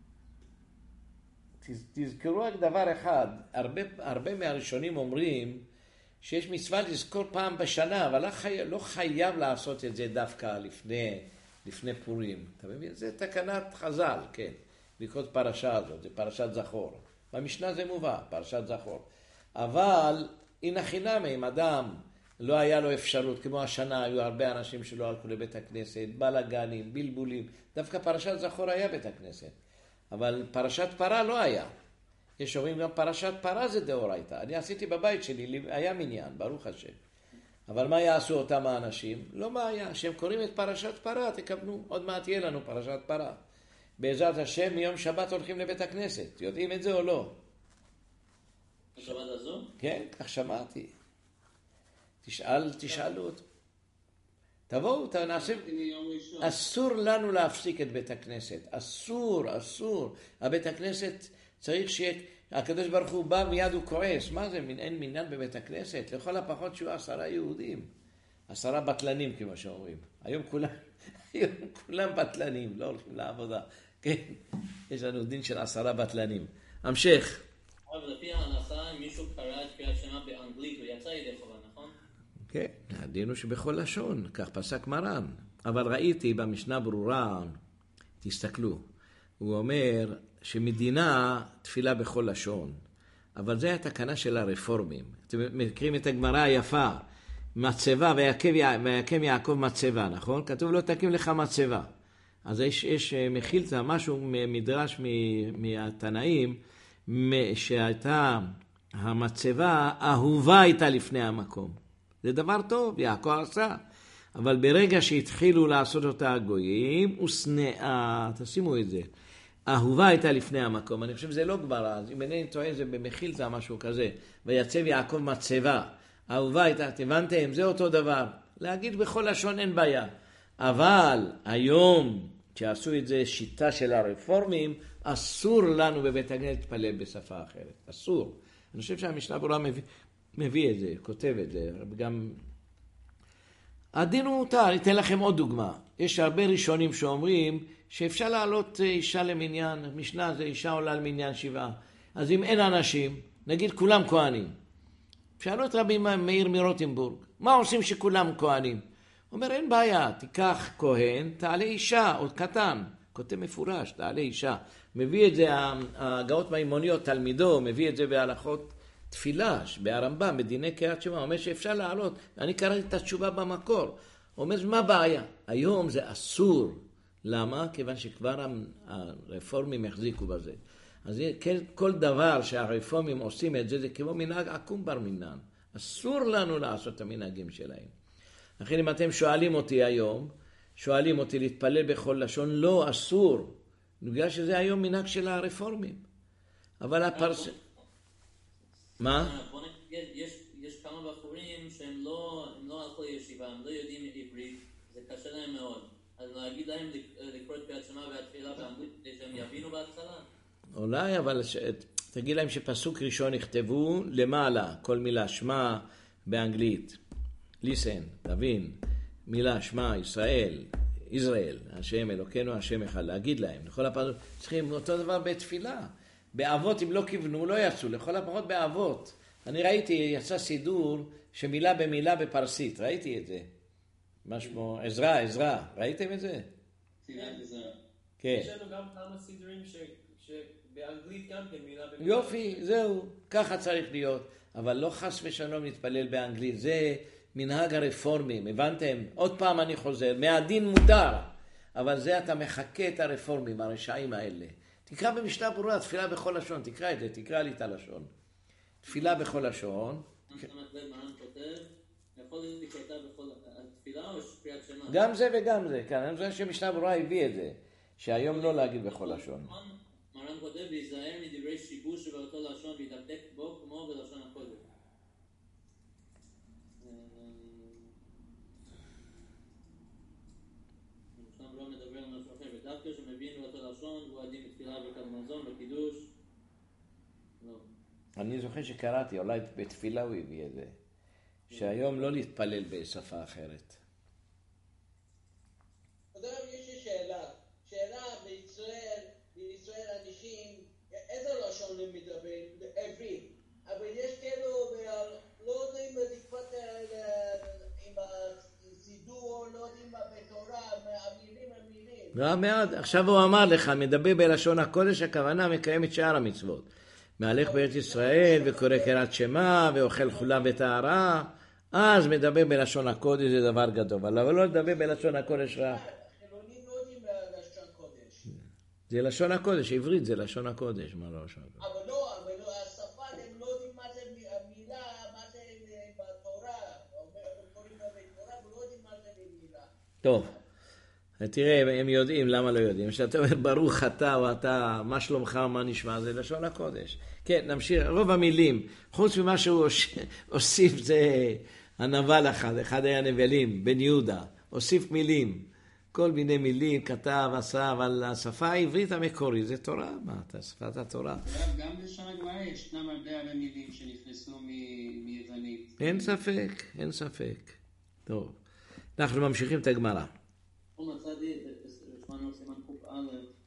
תזכרו רק דבר אחד, הרבה מהראשונים אומרים שיש מצווה לזכור פעם בשנה, אבל לא חייב לעשות את זה דווקא לפני פורים. אתה מבין? זה תקנת חז"ל, כן. לקרוא את פרשה הזאת, זה פרשת זכור. במשנה זה מובא, פרשת זכור. אבל הנה חינם, אם אדם לא היה לו אפשרות, כמו השנה היו הרבה אנשים שלא הלכו לבית הכנסת, בלגנים, בלבולים, דווקא פרשת זכור היה בית הכנסת. אבל פרשת פרה לא היה. יש אומרים גם פרשת פרה זה דאורייתא. אני עשיתי בבית שלי, היה מניין, ברוך השם. אבל מה יעשו אותם האנשים? לא מה היה. שהם קוראים את פרשת פרה, תקבלו, עוד מעט יהיה לנו פרשת פרה. בעזרת השם, מיום שבת הולכים לבית הכנסת. יודעים את זה או לא? השבת הזו? כן, כך שמעתי. תשאלו אותו. תבואו, נעשה... אסור לנו להפסיק את בית הכנסת. אסור. הבית הכנסת צריך שיהיה... הקדוש ברוך הוא בא מיד הוא כועס. מה זה? אין מניין בבית הכנסת? לכל הפחות שהוא 10 יהודים. 10 בטלנים, כמו שאומרים. היום כולם בטלנים, לא הולכים לעבודה. כן, יש לנו דין של 10 בטלנים. המשך. אבל לפי ההלכה, אם מישהו קרא את קריאת שמע באנגלית, הוא יצא ידי חובה, נכון? כן, הדין הוא שבכל לשון, כך פסק מרן. אבל ראיתי במשנה ברורה, תסתכלו, הוא אומר שמדינה תפילה בכל לשון, אבל זה התקנה של הרפורמים. אתם מכירים את הגמרא היפה, מצבה, ויקם יעקב מצבה, נכון? כתוב לא תקים לך מצבה. אז יש מחילתא, משהו מדרש מהתנאים, שהייתה המצבה, אהובה הייתה לפני המקום. זה דבר טוב, יעקב עשה. אבל ברגע שהתחילו לעשות אותה הגויים, הוא שנאה, תשימו את זה. אהובה הייתה לפני המקום. אני חושב שזה לא גמרא, אם אינני טועה זה במחילתא משהו כזה. ויצב יעקב מצבה. אהובה הייתה, הבנתם? זה אותו דבר. להגיד בכל לשון אין בעיה. אבל היום, שעשו את זה שיטה של הרפורמים, אסור לנו בבית הכנסת להתפלל בשפה אחרת. אסור. אני חושב שהמשנה ברורה מביא את זה, כותב את זה. גם הדין הוא מותר. אני אתן לכם עוד דוגמה. יש הרבה ראשונים שאומרים שאפשר לעלות אישה למניין. משנה זה אישה עולה למניין 7. אז אם אין אנשים, נגיד כולם כהנים. שאלו את רבי מאיר מרוטנבורג, מה עושים שכולם כהנים? הוא אומר, אין בעיה, תיקח כהן, תעלה אישה, עוד קטן. כותב מפורש, תעלה אישה. מביא את זה, ההגאות מימוניות, תלמידו, מביא את זה בהלכות תפילה, בהרמב"ם, בדיני קריאת שמע, אומר שאפשר לעלות. אני קראתי את התשובה במקור. הוא אומר, מה בעיה? היום זה אסור. למה? כיוון שכבר הרפורמים החזיקו בזה. אז כל דבר שהרפורמים עושים את זה, זה כמו מנהג עקום בר מינן. אסור לנו לעשות את המנהגים שלהם. לכן אם אתם שואלים אותי היום, שואלים אותי להתפלל בכל לשון, לא, אסור. בגלל שזה היום מנהג של הרפורמים. אבל מה? בוא נגיד, יש כמה בחורים שהם לא הלכו לישיבה, הם לא יודעים עברית, זה קשה להם מאוד. אז להגיד להם לקרוא את קריאת שמע והתפילה באנגלית, כדי שהם יבינו בהתחלה. אולי, אבל תגיד להם שפסוק ראשון יכתבו למעלה, כל מילה שמע באנגלית. ליסן, תבין, מילה שמע ישראל, השם אלוקינו, השם אחד, להגיד להם. לכל הפעמים צריכים אותו דבר בתפילה. באבות אם לא כיוונו, לא יצאו, לכל הפחות באבות. אני ראיתי, יצא סידור שמילה במילה בפרסית, ראיתי את זה. משמו, עזרא, ראיתם את זה? כן. יש לנו גם כמה סידורים שבאנגלית גם כן מילה במילה. יופי, זהו, ככה צריך להיות. אבל לא חס ושלום להתפלל באנגלית, זה מנהג הרפורמים, הבנתם? עוד פעם אני חוזר, מהדין מותר, אבל זה אתה מחכה את הרפורמים, הרשעים האלה. תקרא במשנה ברורה, תפילה בכל לשון, תקרא את זה, תקרא לי את הלשון. תפילה בכל לשון. גם זה וגם זה, כן, אני חושב שמשנה ברורה הביא את זה, שהיום לא להגיד בכל לשון. מרן כותב להיזהר מדברי שיבוש שבאותו לשון והתעתק בו כמו בלשון הקודם. המשנה ברורה מדבר על משהו אחר, ודווקא שמבין באותו לשון הוא עדים בתפילה ברכת מזון, בקידוש. לא. אני זוכר שקראתי, אולי בתפילה הוא הביא את זה, שהיום לא להתפלל בשפה אחרת. עכשיו יש לי שאלה בישראל אנשים, איזה לשון הם מדברים? עברית. אבל יש כאילו, לא יודעים לקפוץ עם הסידור, לא יודעים בתורה, המילים. מאוד, עכשיו הוא אמר לך, מדבר בלשון הקודש, הכוונה מקיים את שאר המצוות. מהלך בארץ ישראל וקורא קריאת שמע ואוכל חולה וטהרה, אז מדבר בלשון הקודש, זה דבר גדול, אבל לא לדבר בלשון הקודש רע. חילונים לא יודעים לשון קודש. זה לשון הקודש, עברית זה לשון הקודש, מה לא לשון הקודש. אבל השפה, הם לא יודעים מה זה מילה, מה זה בתורה, הם קוראים בתורה, ולא יודעים מה זה מילה. טוב, תראה, הם יודעים, למה לא יודעים? כשאתה אומר ברוך אתה או אתה, מה שלומך, מה נשמע, זה לשון הקודש. כן, נמשיך, רוב המילים, חוץ ממה שהוא הוסיף, זה הנבל אחד היה נבלים, בן יהודה, הוסיף מילים, כל מיני מילים, כתב, עשה, אבל השפה העברית המקורית זה תורה, מה אתה, שפת התורה. גם בלשון הגמרא ישנם הרבה מילים שנכנסו מיוונית. אין ספק, אין ספק. טוב, אנחנו ממשיכים את הגמרא. הוא מצאתי, שמענו סימן קוף א',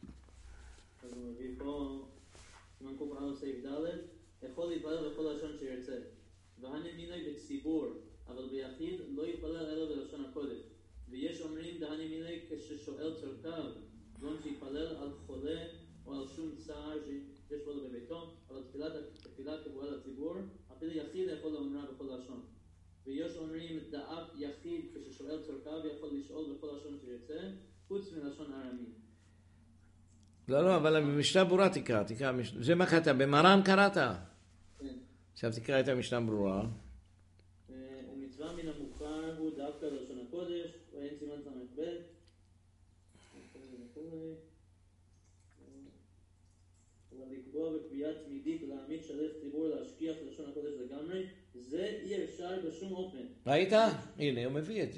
אז הוא מביא פה, סימן קוף א' סעיף ד', יכול להתפלל בכל לשון שירצה. והנה מיני בציבור, אבל ביחיד לא יתפלל אלא בלשון הקודש. ויש אומרים דהני מיני כששואל צורכיו, גון שיתפלל על חולה או על שום צער שיש בו בביתו, אבל תפילה קבועה לציבור, אפילו יחיד יכול לאומרה בכל לשון. ויש אומרים דאף יחיד כששואל צורכיו יכול לשאול בכל לשון שירצה, חוץ מלשון ארמי. לא, אבל במשנה ברורה תקרא, זה מה כתב, במרן קראת? כן. עכשיו תקרא את המשנה ברורה. ומצווה מן המוכר הוא דווקא לשון הקודש, ואין סימן ס"ב. אבל לקבוע בקביעה תמידית להעמיד שליח ציבור להשכיח לשון הקודש לגמרי, זה אי אפשר בשום אופן. ראית? הנה, הוא מביא את זה.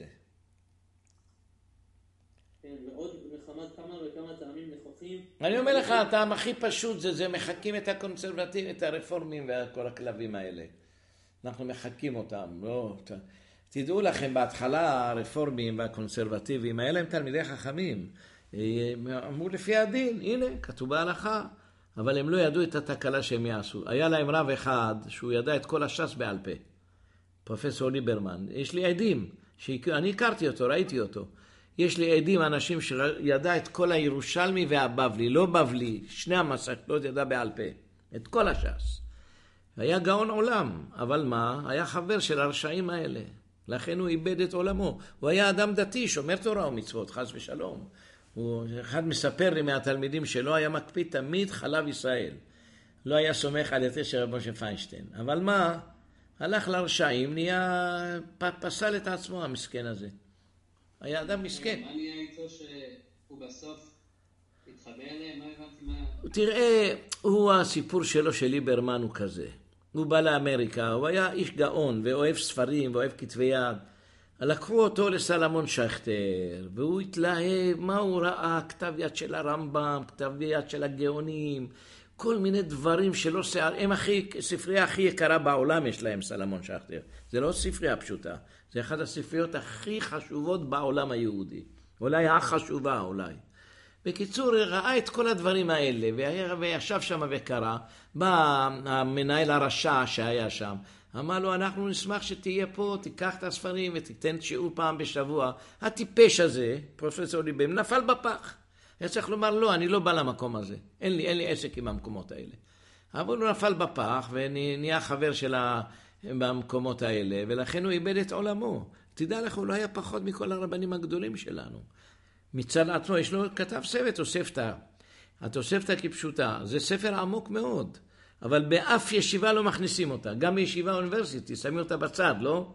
כן, ועוד מחמת כמה וכמה טעמים נכוחים. אני אומר לך, הטעם הכי פשוט זה מחקים את הקונסרבטיבים, את הרפורמים וכל הכלבים האלה. אנחנו מחקים אותם, לא... תדעו לכם, בהתחלה הרפורמים והקונסרבטיבים, היה להם תלמידי חכמים. אמרו לפי הדין, הנה, כתוב בהלכה. אבל הם לא ידעו את התקלה שהם יעשו. היה להם רב אחד שהוא ידע את כל הש"ס בעל פה. פרופסור ליברמן. יש לי עדים, אני הכרתי אותו, ראיתי אותו. יש לי עדים, אנשים שידע את כל הירושלמי והבבלי, לא בבלי, שני המסכתות ידע בעל פה. את כל הש"ס. היה גאון עולם, אבל מה? היה חבר של הרשעים האלה. לכן הוא איבד את עולמו. הוא היה אדם דתי, שומר תורה ומצוות, חס ושלום. אחד מספר לי מהתלמידים שלו היה מקפיד תמיד חלב ישראל. לא היה סומך על יתר של רב משה פיינשטיין. אבל מה? הלך לרשעים, פסל את עצמו המסכן הזה. היה אדם מסכן. מה נהיה איתו שהוא בסוף התחבר אליהם? מה הבנתי מה... תראה, הסיפור שלו של ליברמן הוא כזה. הוא בא לאמריקה, הוא היה איש גאון ואוהב ספרים ואוהב כתבי יד. לקחו אותו לסלמון שכטר, והוא התלהב, מה הוא ראה? כתב יד של הרמב"ם, כתב יד של הגאונים, כל מיני דברים שלא שיער, הם ספרייה הכי יקרה בעולם יש להם סלמון שכטר. זה לא ספרייה פשוטה, זה אחת הספריות הכי חשובות בעולם היהודי. אולי החשובה אולי. בקיצור, ראה את כל הדברים האלה, וישב שם וקרא, בא המנהל הרשע שהיה שם, אמר לו, אנחנו נשמח שתהיה פה, תיקח את הספרים ותיתן שיעור פעם בשבוע. הטיפש הזה, פרופסור ליברמן, נפל בפח. היה צריך לומר, לא, אני לא בא למקום הזה. אין לי עסק עם המקומות האלה. אבל הוא נפל בפח ונהיה חבר שלה במקומות האלה, ולכן הוא איבד את עולמו. תדע לך, הוא לא היה פחות מכל הרבנים הגדולים שלנו. מצד עצמו, יש לו כתב ספר, תוספתא. התוספתא כפשוטה. זה ספר עמוק מאוד. אבל באף ישיבה לא מכניסים אותה. גם בישיבה אוניברסיטי, שמים אותה בצד,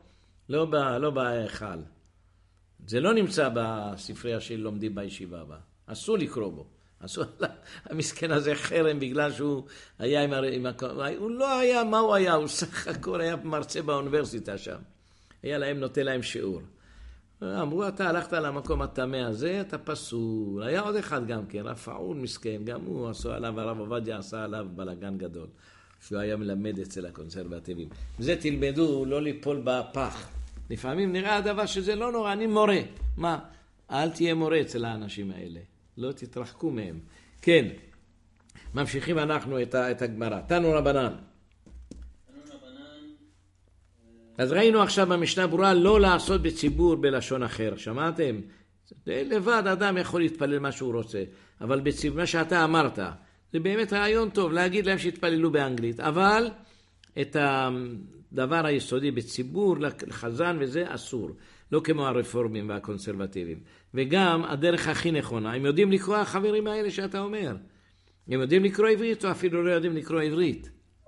לא בהיכל. זה לא נמצא בספרייה של לומדים בישיבה בה. אסור לקרוא בו. המסכן הזה חרם בגלל שהוא היה הוא לא היה, מה הוא היה? הוא סך הכל היה מרצה באוניברסיטה שם. היה להם, נותן להם שיעור. אמרו, אתה הלכת למקום התמה הזה, אתה פסול. היה עוד אחד גם כן, רב פעול מסכן, גם הוא עשו עליו, הרב עובדיה עשה עליו בלגן גדול. שהוא היה מלמד אצל הקונסרבטיבים. וזה תלמדו לא ליפול בפח. לפעמים נראה הדבר שזה לא נורא, אני מורה. מה? אל תהיה מורה אצל האנשים האלה. לא תתרחקו מהם. כן, ממשיכים אנחנו את הגמרא. תנו רבנן. אז ראינו עכשיו במשנה ברורה לא לעשות בציבור בלשון אחר. שמעתם? לבד אדם יכול להתפלל מה שהוא רוצה. אבל בציבור, מה שאתה אמרת, זה באמת רעיון טוב להגיד להם שיתפללו באנגלית. אבל את הדבר היסודי בציבור, לחזן וזה אסור. לא כמו הרפורמים והקונסרבטיבים. וגם הדרך הכי נכונה. הם יודעים לקרוא החברים האלה שאתה אומר. הם יודעים לקרוא עברית או אפילו לא יודעים לקרוא עברית.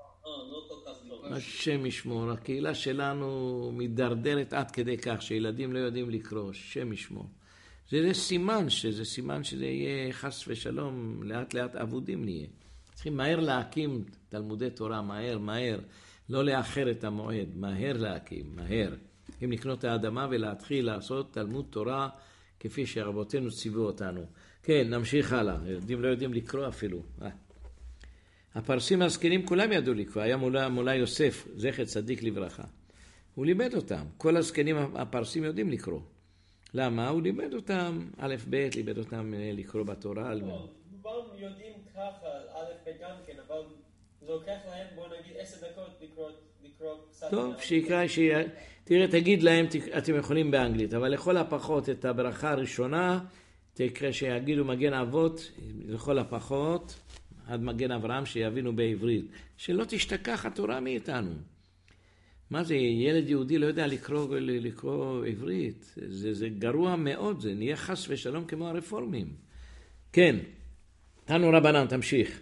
השם ישמור, הקהילה שלנו מדרדרת עד כדי כך שילדים לא יודעים לקרוא, השם ישמור. זה סימן שזה יהיה חס ושלום, לאט לאט עבודים נהיה. צריכים מהר להקים תלמודי תורה, מהר, לא לאחר את המועד, מהר להקים, מהר. אם לקנות את האדמה ולהתחיל לעשות תלמוד תורה כפי שרבותינו ציוו אותנו. כן, נמשיך הלאה, ילדים לא יודעים לקרוא אפילו. הפרסים הזקנים כולם ידעו לקרוא, היה מולה יוסף, זכר צדיק לברכה. הוא לימד אותם, כל הזקנים הפרסים יודעים לקרוא. למה? הוא לימד אותם, א' ב', לימד אותם לקרוא בתורה. רובם יודעים ככה, א' ב' גם כן, אבל זה לוקח להם, בוא נגיד 10 דקות לקרוא קצת. טוב, שיקרא, תראה, תגיד להם, אתם יכולים באנגלית, אבל לכל הפחות את הברכה הראשונה, תקרא שיגידו מגן אבות, לכל הפחות, עד מגן אברהם שיבינו בעברית, שלא תשתכח התורה מאיתנו. מה זה, ילד יהודי לא יודע לקרוא עברית, זה גרוע מאוד, זה נהיה חס ושלום כמו הרפורמים. כן, תנו רבנן, תמשיך.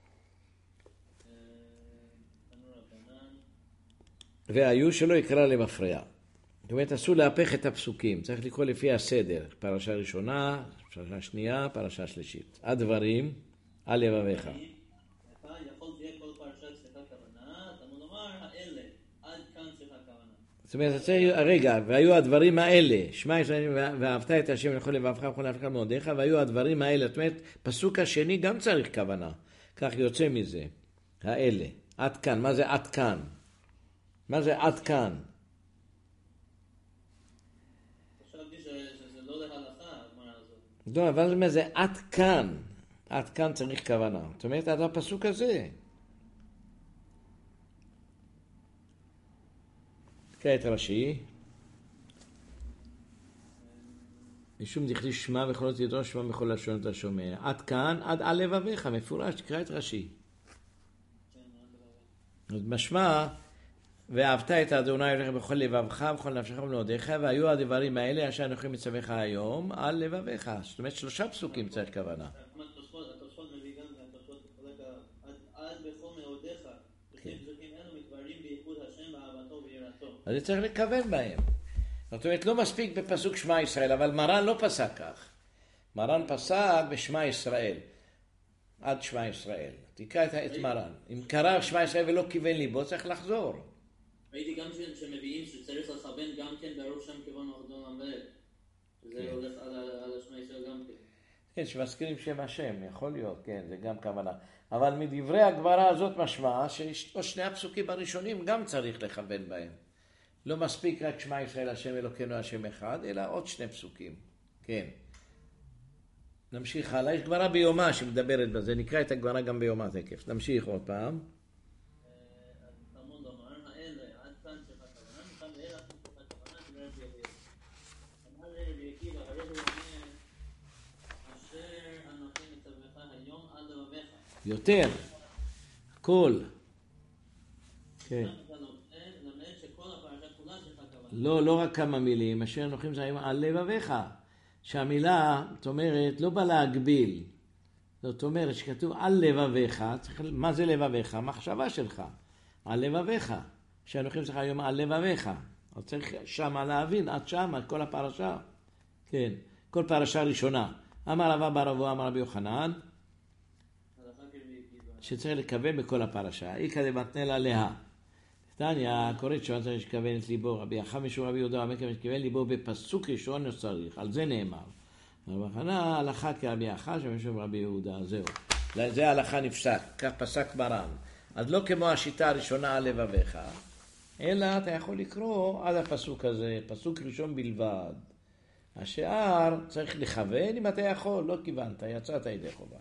והיו שלא יקרא למפרע. זאת אומרת, אסור להפך את הפסוקים, צריך לקרוא לפי הסדר, פרשה ראשונה, פרשה שנייה, פרשה שלישית. הדברים, על לבביך. אתה יכול תהיה כל פרשה צריכה כוונה, אתה נאמר האלה, עד כאן צריכה כוונה. זאת אומרת, רגע, והיו הדברים האלה, שמע ישראל ואהבת את השם לכל לבבך וכל נפשך ומאודיך, והיו הדברים האלה, זאת אומרת, פסוק השני גם צריך כוונה, כך יוצא מזה, האלה, עד כאן, מה זה עד כאן? מה זה עד כאן? חשבתי שזה לא להלכה, הגמרא הזאת. לא, אבל מה זה עד כאן? עד כאן צריך כוונה. זאת אומרת, עד הפסוק הזה. כעת רש"י. משום דכתיב שמע וכל תדעו שמע בכל לשון אתה שומע. עד כאן, עד על לבביך, מפורש, תקרא את רש"י. אז משמע, ואהבת את אדוני אלוהיך בכל לבבך ובכל נפשך ומאודיך, והיו הדברים האלה אשר אנוכי מצווך היום על לבביך. זאת אומרת, 3 פסוקים צריך כוונה. התוספות מביא גם עד בכל מאודיך, וכן פסוקים אלו מתבררים בייחוד השם ואהבתו ויראתו. אז זה צריך לכוון בהם. זאת אומרת, לא מספיק בפסוק שמע ישראל, אבל מרן לא פסק כך. מרן פסק בשמע ישראל, עד שמע ישראל. תקרא את מרן. אם קרא שמע ישראל ולא כיוון ליבו, צריך לחזור. ראיתי גם שמביאים שצריך לכוון גם כן בראש שם כיוון אדון המלך. זה הולך על השמע ישראל גם כן. כן, שמזכירים שם השם, יכול להיות, כן, זה גם כוונה. אבל מדברי הגמרא הזאת משמע שיש 2 הפסוקים הראשונים גם צריך לכוון בהם. לא מספיק רק שמע ישראל השם אלוקינו השם אחד, אלא עוד 2 פסוקים. כן. נמשיך הלאה. יש גמרא ביומה שמדברת בזה, נקרא את הגמרא גם ביומה תקף. נמשיך עוד פעם. יותר, הכל. כן. לא רק כמה מילים, אשר אנוכי מצווך היום על לבביך. שהמילה, זאת אומרת, לא בא להגביל. זאת אומרת שכתוב על לבביך, מה זה לבביך? מחשבה שלך. על לבביך. שאנוכי מצווך היום על לבביך. אז צריך שמה להבין, עד שמה, כל הפרשה. כן, כל פרשה ראשונה. אמר רבא בר אבוה, אמר רבי יוחנן, שצריך לכוון בכל הפרשה. איקא דמתנן עליה. תניא, קוראת שואל צריך לכוון את ליבו. רבי יחא משום רבי יהודה אמר שכוון ליבו בפסוק ראשון לא צריך. על זה נאמר. רבי יוחנן הלכה כרבי יחא שמשום רבי יהודה. זהו. זה ההלכה נפסק. כך פסק מרן. אז לא כמו השיטה הראשונה על לבביך, אלא אתה יכול לקרוא עד הפסוק הזה, פסוק ראשון בלבד. השאר צריך לכוון אם אתה יכול, לא כיוונת, יצאת ידי חובה.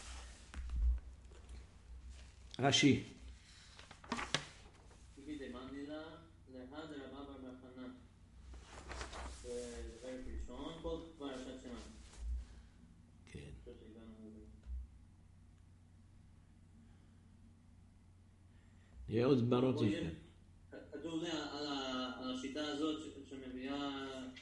רש"י. יהיה עוד זמרות יש כאן. כתוב לי על השיטה הזאת שמביאה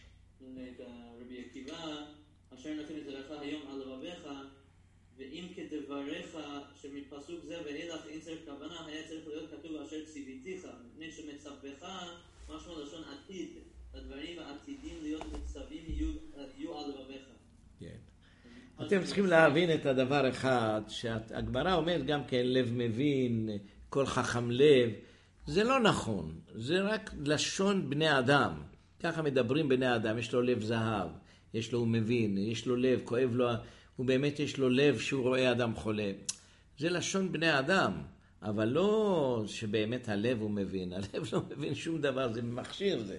את רבי עקיבא, אשר נתן את זרעך היום על לבביך, ואם כדבריך שמפסוק זה ואילך אין צריך כוונה, היה צריך להיות כתוב אשר ציוויתיך, מפני שמצווך משמע לשון עתיד, הדברים העתידים להיות מצווים יהיו על לבביך. כן. אתם צריכים להבין את הדבר אחד, שהגמרא אומרת גם כן לב מבין, כל חכם לב, זה לא נכון, זה רק לשון בני אדם. ככה מדברים בני אדם, יש לו לב זהב, יש לו, הוא מבין, יש לו לב, כואב לו, הוא באמת יש לו לב שהוא רואה אדם חולה. זה לשון בני אדם, אבל לא שבאמת הלב הוא מבין, הלב לא מבין שום דבר, זה מכשיר זה.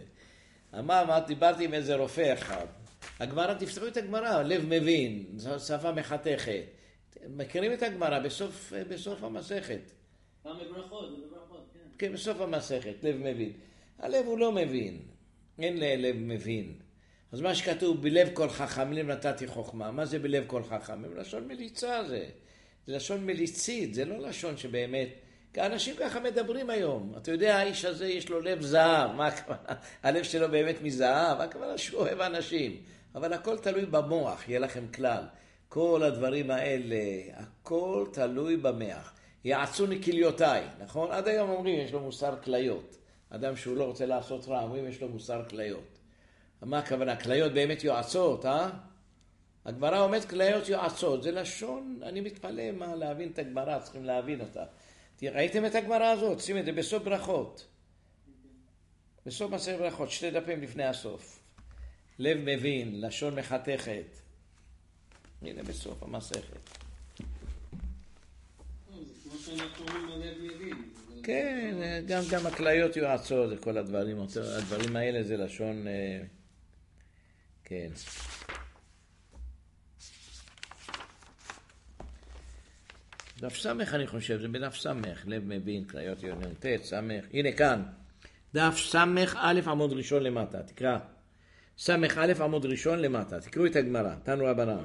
דיברתי עם איזה רופא אחד, הגמרא, תפתחו את הגמרא, לב מבין, שפה מחתכת. מכירים את הגמרא בסוף המסכת. גם בברכות, כן. כן, בסוף המסכת, לב מבין. הלב הוא לא מבין, אין לב מבין. אז מה שכתוב, בלב כל חכמים נתתי חוכמה. מה זה בלב כל חכמים? לשון מליצה זה. זה לשון מליצית, זה לא לשון שבאמת... כי אנשים ככה מדברים היום. אתה יודע, האיש הזה יש לו לב זהב. מה הכוונה? הלב שלו באמת מזהב. הכוונה שהוא אוהב אנשים. אבל הכל תלוי במוח, יהיה לכם כלל. כל הדברים האלה, הכל תלוי במוח. יעצוני כליותיי, נכון? עד היום אומרים, יש לו מוסר כליות. אדם שהוא לא רוצה לעשות רע, אומרים, יש לו מוסר כליות. מה הכוונה? כליות באמת יועצות, הגמרא אומרת כליות יועצות. זה לשון, אני מתפלא מה להבין את הגמרא, צריכים להבין אותה. ראיתם את הגמרא הזאת? שים את זה בסוף ברכות. בסוף מסכת ברכות, 2 דפים לפני הסוף. לב מבין, לשון מחתכת. הנה בסוף המסכת. כן, גם הכליות יועצות, זה כל הדברים, הדברים האלה זה לשון, כן. דף סמך אני חושב, זה בדף סמך, לב מבין, כליות יונתת, סמך, הנה כאן, דף סמך א' עמוד ראשון למטה, תקרא, סמך א' עמוד ראשון למטה, תקראו את הגמרא, תנו רבנן.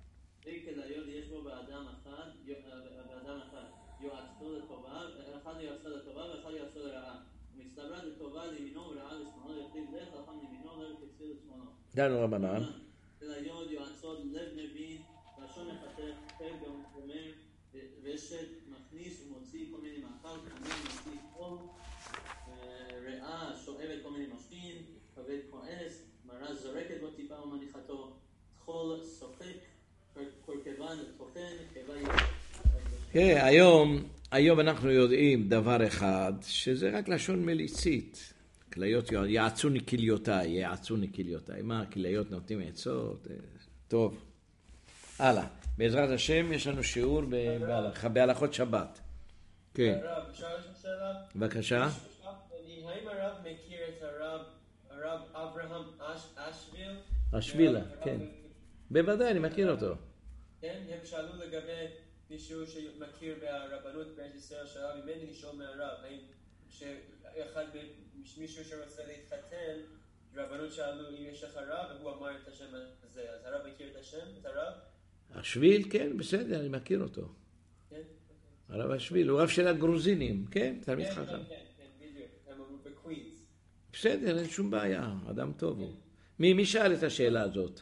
דנו רבנן. כליות יועצות לב מבין, לשון מחתך, גם אומר, ושת מכניס ומוציא כל מיני מאכל, כמובן מוציא חול, ריאה שואבת כל מיני משכין, כבד כועס, מרה זורקת בו טיפה ומניחתו, חול שוחק, קורקבן טוחן, קיבה יוצא. כן, היום אנחנו יודעים דבר אחד, שזה רק לשון מליצית. כליות יעצוני כליותיי, יעצוני כליותיי. מה, הכליות נותנים עצות? טוב. הלאה. בעזרת השם יש לנו שיעור בהלכות שבת. כן. הרב, אפשר לשאול שאלה? בבקשה. האם הרב מכיר את הרב אברהם אשוויל? אשווילה, כן. בוודאי, אני מכיר אותו. כן, הם שאלו לגבי מישהו שמכיר ברבנות בארץ ישראל, שאלה ממני לשאול מהרב, האם שאחד מישהו שרוצה להתחתן, רבנות שאלו אם יש לך רב, והוא אמר את השם הזה, אז הרב מכיר את השם, את הרב? אשוויל, כן, בסדר, אני מכיר אותו. כן? הרב אשוויל, הוא רב של הגרוזינים, כן, תלמיד חכם. כן, בדיוק, הם אמרו בקווינס. בסדר, אין שום בעיה, אדם טוב הוא. מי שאל את השאלה הזאת?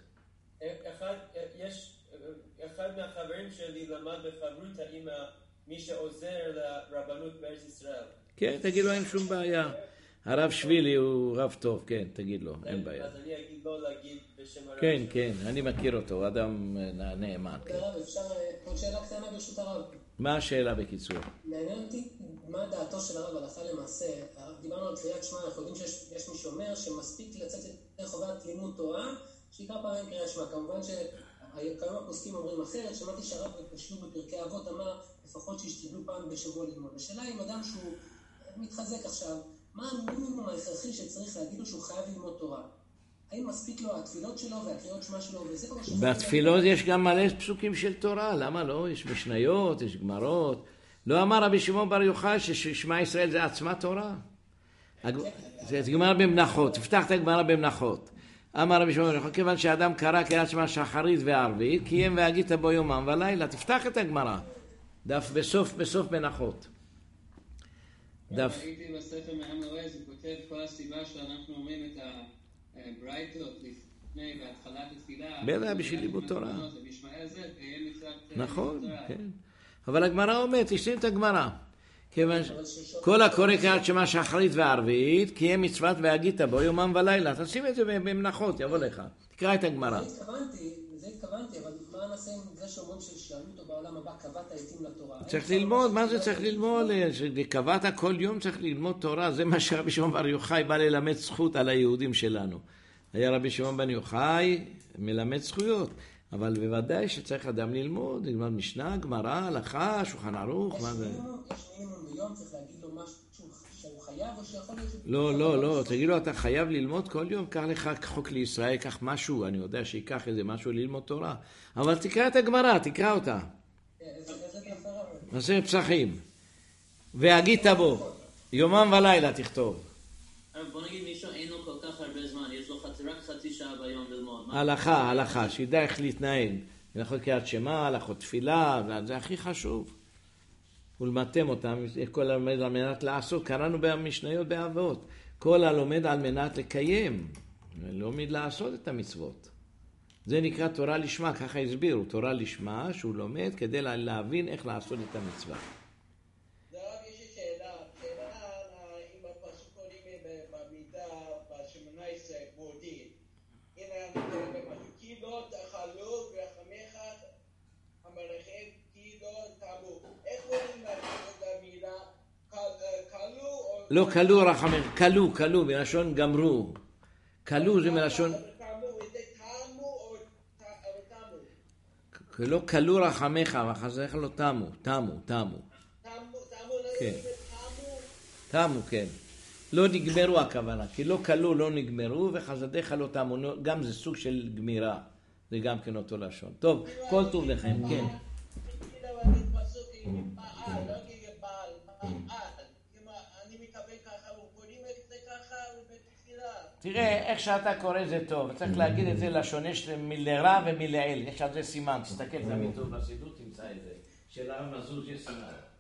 אחד מהחברים שלי למד בחברותה עם מי שעוזר לרבנות בארץ ישראל. כן, תגיד לו, אין שום בעיה. הרב שבילי הוא רב טוב, כן, תגיד לו, אין בעיה. אז אני אגיד לו להגיד בשם הרב. כן, כן, אני מכיר אותו, הוא אדם נאמן. הרב, אפשר עוד שאלה קטנה ברשות הרב. מה השאלה בקיצור? מעניין אותי מה דעתו של הרב הלכה למעשה. דיברנו על קריאת שמע, אנחנו יודעים שיש מי שאומר שמספיק לצאת ידי חובת לימוד תורה, שיקרא פעמים קריאת שמע. כמובן שכמה הפוסקים אומרים אחרת, שמעתי שהרב פשוט בפרקי אבות אמר לפחות שישתדלו פעם בשבוע ללמוד. השאלה אם אדם שהוא מתחזק עכשיו, מה המינימום ההכרחי שצריך להגיד לו שהוא חייב ללמוד תורה? האם מספיק לו התפילות שלו והקריאות שמע שלו, וזה כל מה בתפילות יש גם מלא פסוקים של תורה, למה לא? יש משניות, יש גמרות. לא אמר רבי שמעון בר יוחאי ששמע ישראל זה עצמה תורה? זה גמרא במנחות, תפתח את הגמרא במנחות. אמר רבי שמעון בר יוחאי, כיוון שאדם קרא קריאת שמע שחרית וערבית, קיים והגית בו יומם ולילה, תפתח את הגמרא. דף בסוף מנחות. דף. ראיתי בספר מעם לואז, הוא כותב כל הסיבה שאנחנו אומרים את הברייתות לפני והתחלת התפילה. בטח בשביל לימוד תורה. זה נכון, כן. אבל הגמרא אומרת, תשלים את הגמרא. כיוון כל הקורא קריאת שמע שחרית וערבית, קיים מצוות והגית בו יומם ולילה. תשים את זה במנחות, יבוא לך. תקרא את הגמרא. זה התכוונתי, אבל מה נעשה עם זה שאומרים ששאלו אותו בעולם הבא, קבעת העתים לתורה? צריך ללמוד, מה זה צריך ללמוד? קבעת כל יום צריך ללמוד תורה, זה מה שרבי שמעון בר יוחאי בא ללמד זכות על היהודים שלנו. היה רבי שמעון בר יוחאי מלמד זכויות, אבל בוודאי שצריך אדם ללמוד משנה, גמרא, הלכה, שולחן ערוך, מה זה? יש מינימום ביום, צריך להגיד לו משהו שהוא חייב או שיכול להיות... לא, תגיד לו, אתה חייב ללמוד כל יום, קח לך חוק לישראל, קח משהו, אני יודע שיקח איזה משהו ללמוד תורה, אבל תקרא את הגמרא, תקרא אותה. נעשה פסחים. והגית בו, יומם ולילה תכתוב. בוא נגיד מישהו אין לו כל כך הרבה זמן, יש לו רק חצי שעה ביום ללמוד. הלכה, שידע איך להתנהג. הלכות קריאת שמע, הלכות תפילה, זה הכי חשוב. ולמדתם אותם, כל הלומד על מנת לעשות, קראנו במשניות באבות. כל הלומד על מנת לקיים, לומד לעשות את המצוות. זה נקרא תורה לשמה, ככה הסבירו, תורה לשמה, שהוא לומד כדי להבין איך לעשות את המצווה. זה רק יש לי שאלה אם הפסוק קוראים במידה בשמונה עשרה כבודי. הנה אני קורא בפסוק, כי לא תאכלו ורחמך המלאכים, כי לא תמו. איך קוראים למילה? כלו או... לא, כלו רחמך, כלו, מלשון גמרו. כלו זה מלשון... לא כלו רחמך, וחסך לא תמו. כן. תמו, כן. לא נגמרו הכוונה, כי לא כלו, לא נגמרו, וחסדיך לא תמו. גם זה סוג של גמירה. זה גם כן אותו לשון. טוב, כל טוב לכם, כן. תראה, איך שאתה קורא זה טוב. צריך להגיד את זה לשון, יש מלרע ומלעיל. יש על זה סימן. תסתכל תמיד טוב בסידור, תמצא את זה. של הרב מזוז יש סימן.